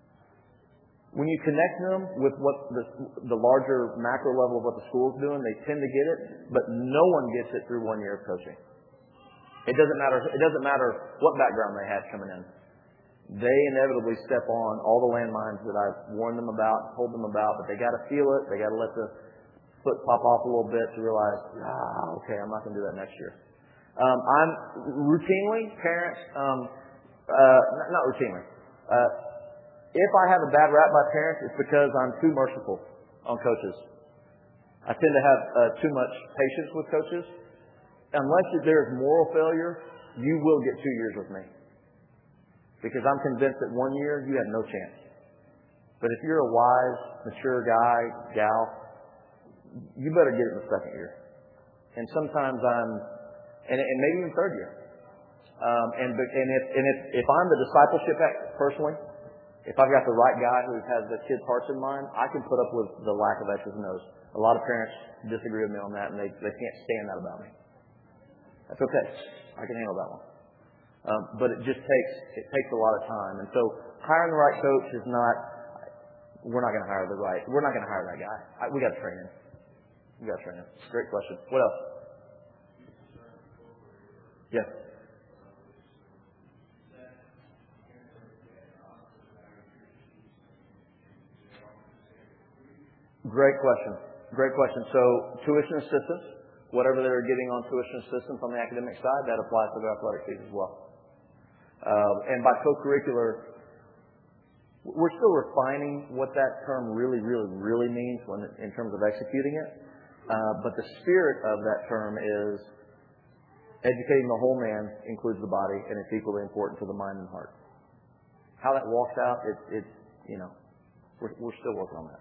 When you connect them with what the, the larger macro level of what the school's doing, they tend to get it, but no one gets it through one year of coaching. It doesn't matter. It doesn't matter what background they had coming in. They inevitably step on all the landmines that I've warned them about, told them about, but they got to feel it. They got to let the foot pop off a little bit to realize, ah, okay, I'm not going to do that next year. Um, I'm routinely parents, um, uh, not routinely. Uh, If I have a bad rap by parents, it's because I'm too merciful on coaches. I tend to have uh, too much patience with coaches. Unless there is moral failure, you will get two years with me. Because I'm convinced that one year, you have no chance. But if you're a wise, mature guy, gal, you better get it in the second year. And sometimes I'm, and, and maybe even third year. Um, and and if and if, if I'm the discipleship act personally, if I've got the right guy who has the kids' hearts in mind, I can put up with the lack of X's and O's. A lot of parents disagree with me on that, and they, they can't stand that about me. That's okay. I can handle that one. Um, but it just takes it takes a lot of time. And so hiring the right coach is not, we're not going to hire the right, we're not going to hire that guy. I, we got to train him. We got to train him. Great question. What else? Yes. Great question. Great question. So tuition assistance, whatever they're getting on tuition assistance on the academic side, that applies to their athletic fees as well. Um, and by co-curricular, we're still refining what that term really, really, really means when, in terms of executing it. Uh, but the spirit of that term is educating the whole man includes the body, and it's equally important to the mind and heart. How that walks out, it, it you know, we're, we're still working on that.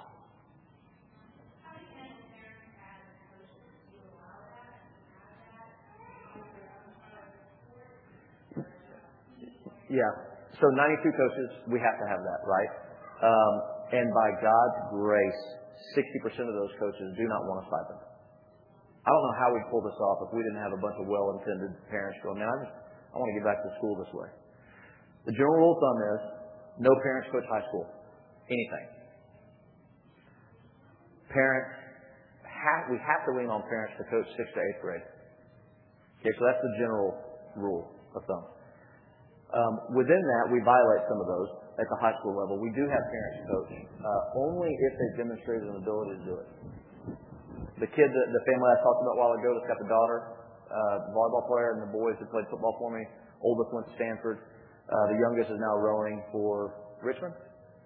Yeah. So ninety-two coaches, we have to have that, right? Um, and by God's grace, sixty percent of those coaches do not want a stipend. I don't know how we'd pull this off if we didn't have a bunch of well-intended parents going, man, I just, I want to get back to school this way. The general rule of thumb is no parents coach high school. Anything. Parents have, we have to lean on parents to coach sixth to eighth grade. Okay, so that's the general rule of thumb. Um, within that, we violate some of those at the high school level. We do have parents coach, uh, only if they've demonstrated an ability to do it. The kid, the, the family I talked about a while ago that's got the daughter, uh, volleyball player, and the boys that played football for me, oldest went to Stanford. Uh, the youngest is now rowing for Richmond.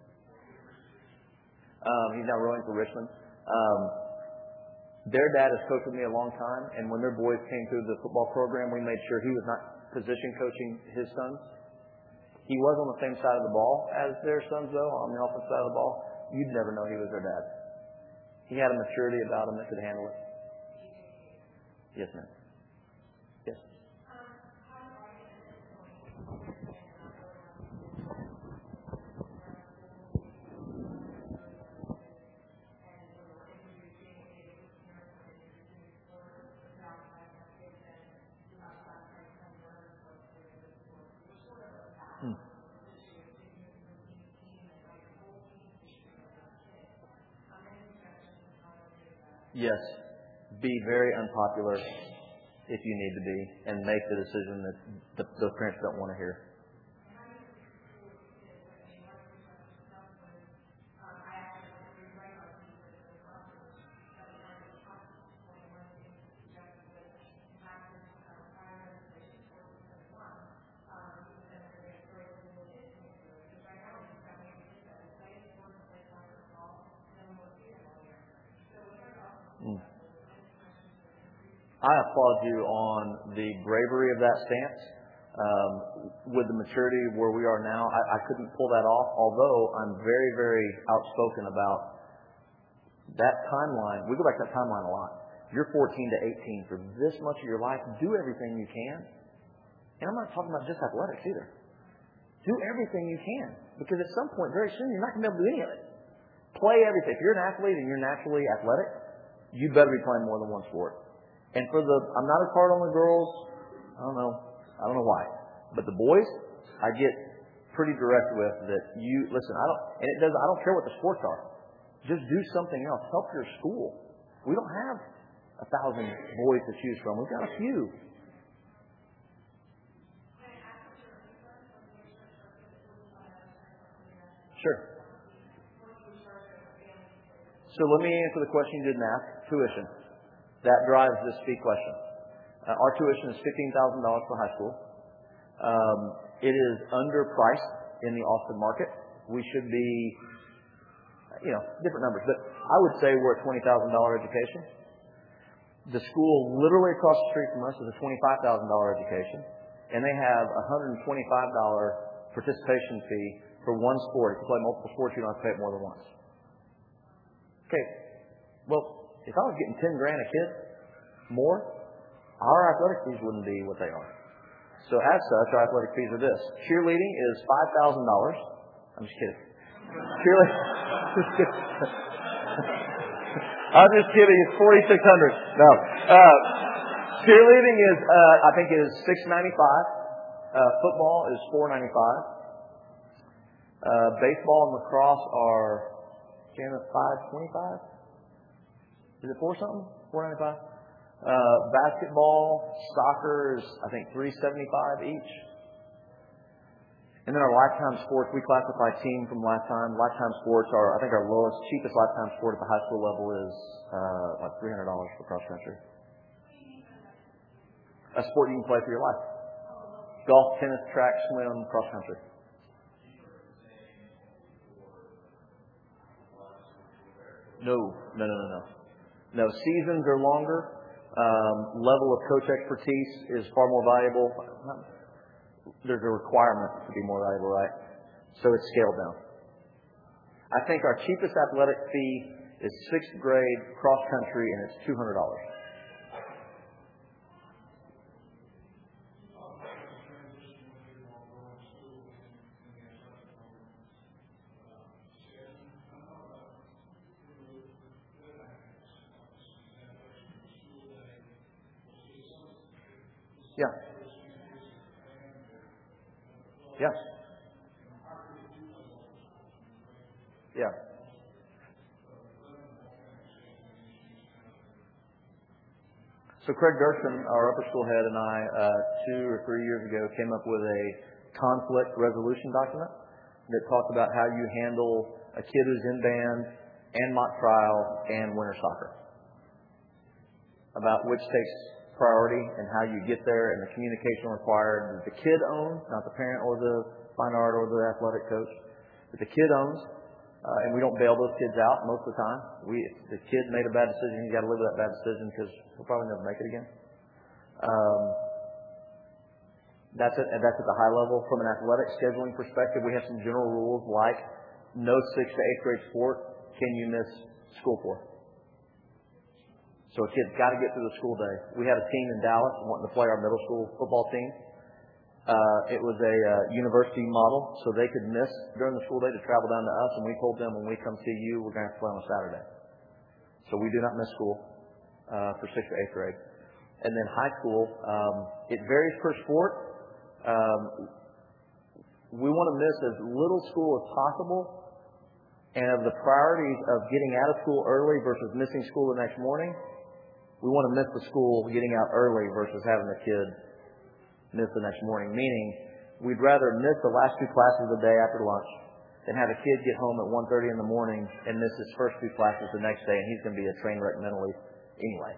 Um, he's now rowing for Richmond. Um, their dad has coached with me a long time, and when their boys came through the football program, we made sure he was not position coaching his sons. He was on the same side of the ball as their sons, though, on the offensive side of the ball. You'd never know he was their dad. He had a maturity about him that could handle it. Yes, ma'am. Yes. Hmm. Yes. Be very unpopular if you need to be, and make the decision that the, the parents don't want to hear. Mm. I applaud you on the bravery of that stance. Um, with the maturity where we are now, I, I couldn't pull that off, although I'm very, very outspoken about that timeline. We go back to that timeline a lot. You're fourteen to eighteen for this much of your life. Do everything you can. And I'm not talking about just athletics either. Do everything you can. Because at some point, very soon, you're not going to be able to do any of it. Play everything. If you're an athlete and you're naturally athletic, you better be playing more than one sport. And for the, I'm not as hard on the girls. I don't know. I don't know why. But the boys, I get pretty direct with that. You listen. I don't, and it does. I don't care what the sports are. Just do something else. Help your school. We don't have a thousand boys to choose from. We've got a few. Sure. So let me answer the question you didn't ask. Tuition. That drives this fee question. Uh, our tuition is fifteen thousand dollars for high school. Um, it is underpriced in the Austin market. We should be, you know, different numbers. But I would say we're a twenty thousand dollars education. The school literally across the street from us is a twenty-five thousand dollars education. And they have a one hundred twenty-five dollars participation fee for one sport. If you play multiple sports, you don't have to pay it more than once. Okay, well, if I was getting ten grand a kid more, our athletic fees wouldn't be what they are. So as such, our athletic fees are this. Cheerleading is five thousand dollars. I'm just kidding. Cheerleading. I'm just kidding. It's forty-six hundred dollars. No. Uh, cheerleading is, uh, I think it is six ninety-five. Uh, football is four ninety-five. Uh, baseball and lacrosse are five twenty-five. Is it four something? Four ninety-five. Uh, basketball, soccer is I think three seventy-five each. And then our lifetime sports, we classify team from lifetime. Lifetime sports are I think our lowest, cheapest lifetime sport at the high school level is uh, like three hundred dollars for cross country. A sport you can play for your life: golf, tennis, track, swim, cross country. No, no, no, no, no. No, seasons are longer. Um, level of coach expertise is far more valuable. There's a requirement to be more valuable, right? So it's scaled down. I think our cheapest athletic fee is sixth grade cross country, and it's two hundred dollars. Yeah. Yeah. Yeah. So Craig Dirksen, our upper school head, and I, uh, two or three years ago, came up with a conflict resolution document that talks about how you handle a kid who's in band and mock trial and winter soccer. About which takes priority and how you get there and the communication required that the kid owns, not the parent or the fine art or the athletic coach, that the kid owns. Uh, and we don't bail those kids out most of the time. We, if the kid made a bad decision, you got to live with that bad decision because he'll probably never make it again. Um, that's at, that's at the high level. From an athletic scheduling perspective, we have some general rules like no sixth to eighth grade sport can you miss school for. So a kid's got to get through the school day. We had a team in Dallas wanting to play our middle school football team. Uh, it was a uh, university model, so they could miss during the school day to travel down to us, and we told them when we come see you, we're going to have to play on a Saturday. So we do not miss school uh, for sixth to eighth grade. And then high school, um, it varies per sport. Um, we want to miss as little school as possible, and of the priorities of getting out of school early versus missing school the next morning, we want to miss the school getting out early versus having the kid miss the next morning, meaning we'd rather miss the last two classes of the day after lunch than have a kid get home at one thirty in the morning and miss his first two classes the next day, and he's going to be a train wreck mentally anyway.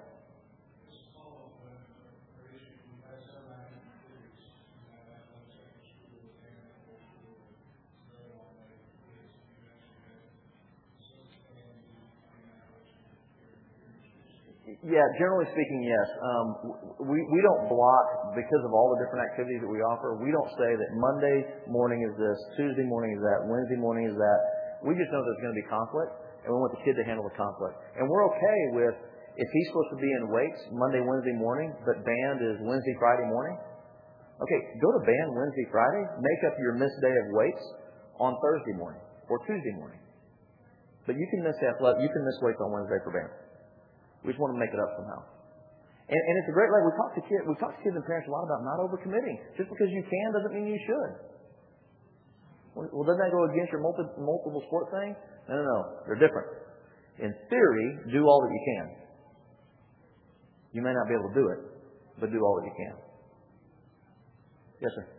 Yeah, generally speaking, yes. Um, we, we don't block, because of all the different activities that we offer, we don't say that Monday morning is this, Tuesday morning is that, Wednesday morning is that. We just know there's going to be conflict, and we want the kid to handle the conflict. And we're okay with, if he's supposed to be in weights Monday, Wednesday morning, but band is Wednesday, Friday morning, okay, go to band Wednesday, Friday, make up your missed day of weights on Thursday morning or Tuesday morning. But you can miss athletic, you can miss weights on Wednesday for band. We just want to make it up somehow. And, and it's a great way. We talk to kids, we talk to kids and parents a lot about not overcommitting. Just because you can doesn't mean you should. Well, doesn't that go against your multi, multiple sport thing? No, no, no. They're different. In theory, do all that you can. You may not be able to do it, but do all that you can. Yes, sir.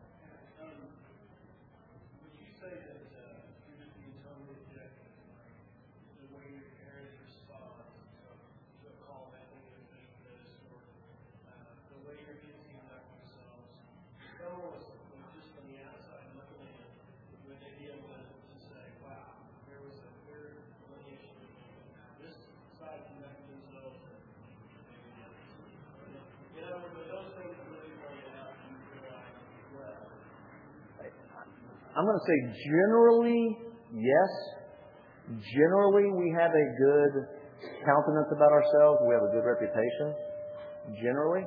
I'm going to say generally, yes. Generally, we have a good countenance about ourselves. We have a good reputation. Generally.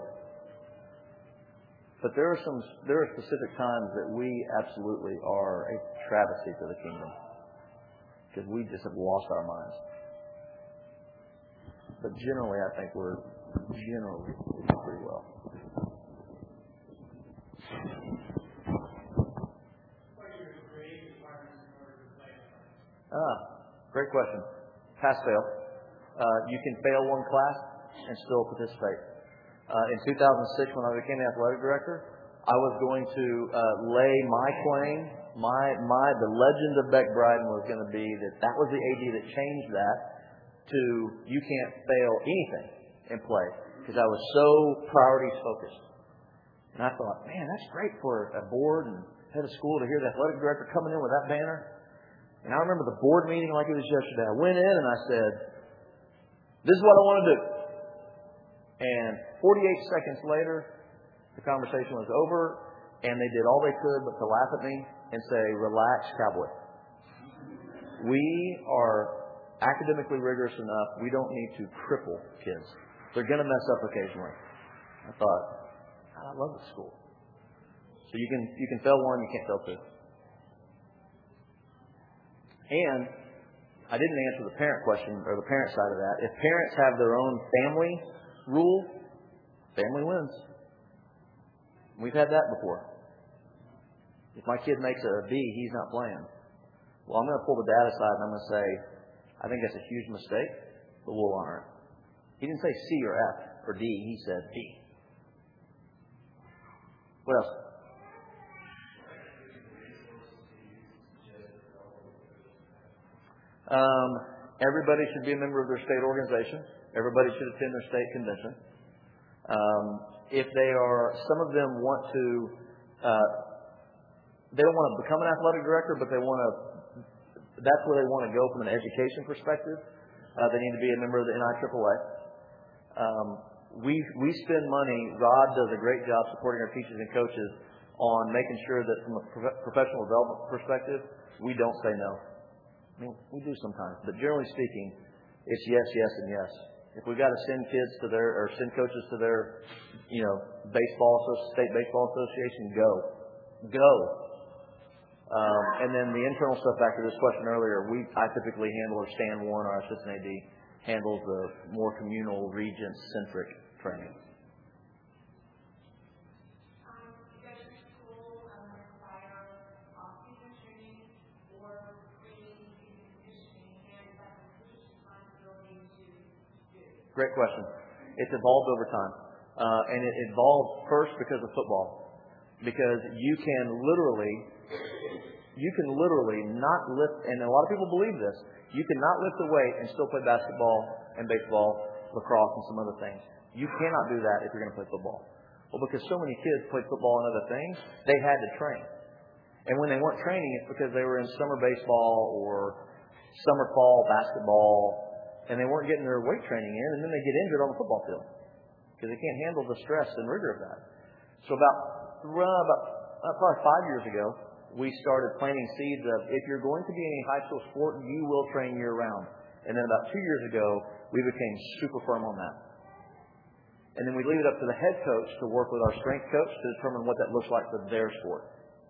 But there are some, there are specific times that we absolutely are a travesty to the kingdom. Because we just have lost our minds. But generally, I think we're generally doing pretty well. Ah, great question. Pass fail. Uh, you can fail one class and still participate. Uh, in two thousand six, when I became the athletic director, I was going to uh, lay my claim. My my the legend of Beck Bryden was going to be that that was the A D that changed that to you can't fail anything in play because I was so priorities focused. And I thought, man, that's great for a board and head of school to hear the athletic director coming in with that banner. And I remember the board meeting like it was yesterday. I went in and I said, this is what I want to do. And forty-eight seconds later, the conversation was over, and they did all they could but to laugh at me and say, relax, cowboy. We are academically rigorous enough. We don't need to cripple kids. They're going to mess up occasionally. I thought, I love this school. So you can you can fail one, you can't fail two. And I didn't answer the parent question or the parent side of that. If parents have their own family rule, family wins. We've had that before. If my kid makes a B, he's not playing. Well, I'm going to pull the dad aside and I'm going to say, I think that's a huge mistake, but we'll honor it. He didn't say C or F. Or D. He said D. What else? Um, everybody should be a member of their state organization. Everybody should attend their state convention. Um, if they are, some of them want to, uh, they don't want to become an athletic director, but they want to, that's where they want to go from an education perspective. Uh, they need to be a member of the N I A A A. Um, we, we spend money, Rod does a great job supporting our teachers and coaches on making sure that from a prof- professional development perspective, we don't say no. I mean, we do sometimes, but generally speaking, it's yes, yes, and yes. If we've got to send kids to their, or send coaches to their, you know, baseball, state baseball association, go. Go. Um, and then the internal stuff back to this question earlier, we, I typically handle, or Stan Warren, our assistant A D, handles the more communal, region-centric training. Great question. It's evolved over time. Uh, and it evolved first because of football. Because you can literally, you can literally not lift, and a lot of people believe this, you cannot lift a weight and still play basketball and baseball, lacrosse, and some other things. You cannot do that if you're going to play football. Well, because so many kids played football and other things, they had to train. And when they weren't training, it's because they were in summer baseball or summer fall basketball, and they weren't getting their weight training in, and then they get injured on the football field because they can't handle the stress and rigor of that. So about, well, about uh, probably five years ago, we started planting seeds of if you're going to be in a high school sport, you will train year-round. And then about two years ago, we became super firm on that. And then we leave it up to the head coach to work with our strength coach to determine what that looks like for their sport.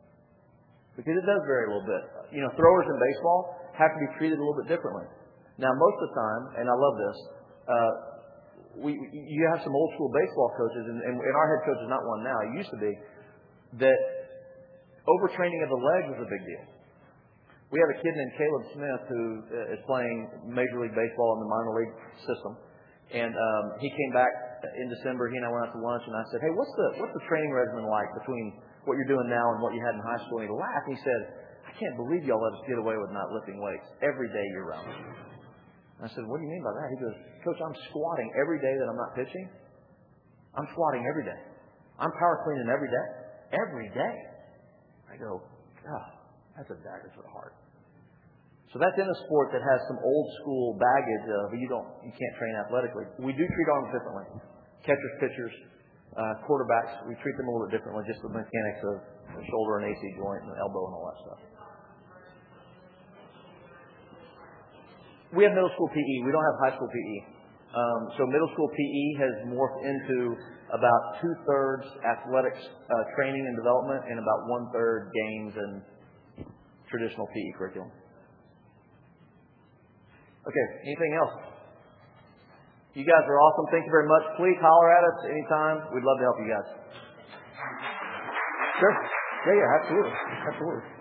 Because it does vary a little bit. You know, throwers in baseball have to be treated a little bit differently. Now, most of the time, and I love this, uh, we you have some old school baseball coaches, and, and our head coach is not one now. He used to be, that overtraining of the leg was a big deal. We have a kid named Caleb Smith who is playing Major League Baseball in the minor league system, and um, he came back in December. He and I went out to lunch, and I said, "Hey, what's the what's the training regimen like between what you're doing now and what you had in high school?" And he laughed. And he said, "I can't believe y'all let us get away with not lifting weights every day year round." I said, "What do you mean by that?" He goes, "Coach, I'm squatting every day that I'm not pitching. I'm squatting every day. I'm power cleaning every day. Every day." I go, "God, that's a dagger to the heart." So that's in a sport that has some old school baggage of you don't, you can't train athletically. We do treat arms differently. Catchers, pitchers, uh, quarterbacks, we treat them a little bit differently, just the mechanics of the shoulder and A C joint and the elbow and all that stuff. We have middle school P E. We don't have high school P E. Um, so middle school P E has morphed into about two-thirds athletics uh, training and development and about one-third games and traditional P E curriculum. Okay, anything else? You guys are awesome. Thank you very much. Please holler at us anytime. We'd love to help you guys. Sure. Yeah, yeah, absolutely. Absolutely.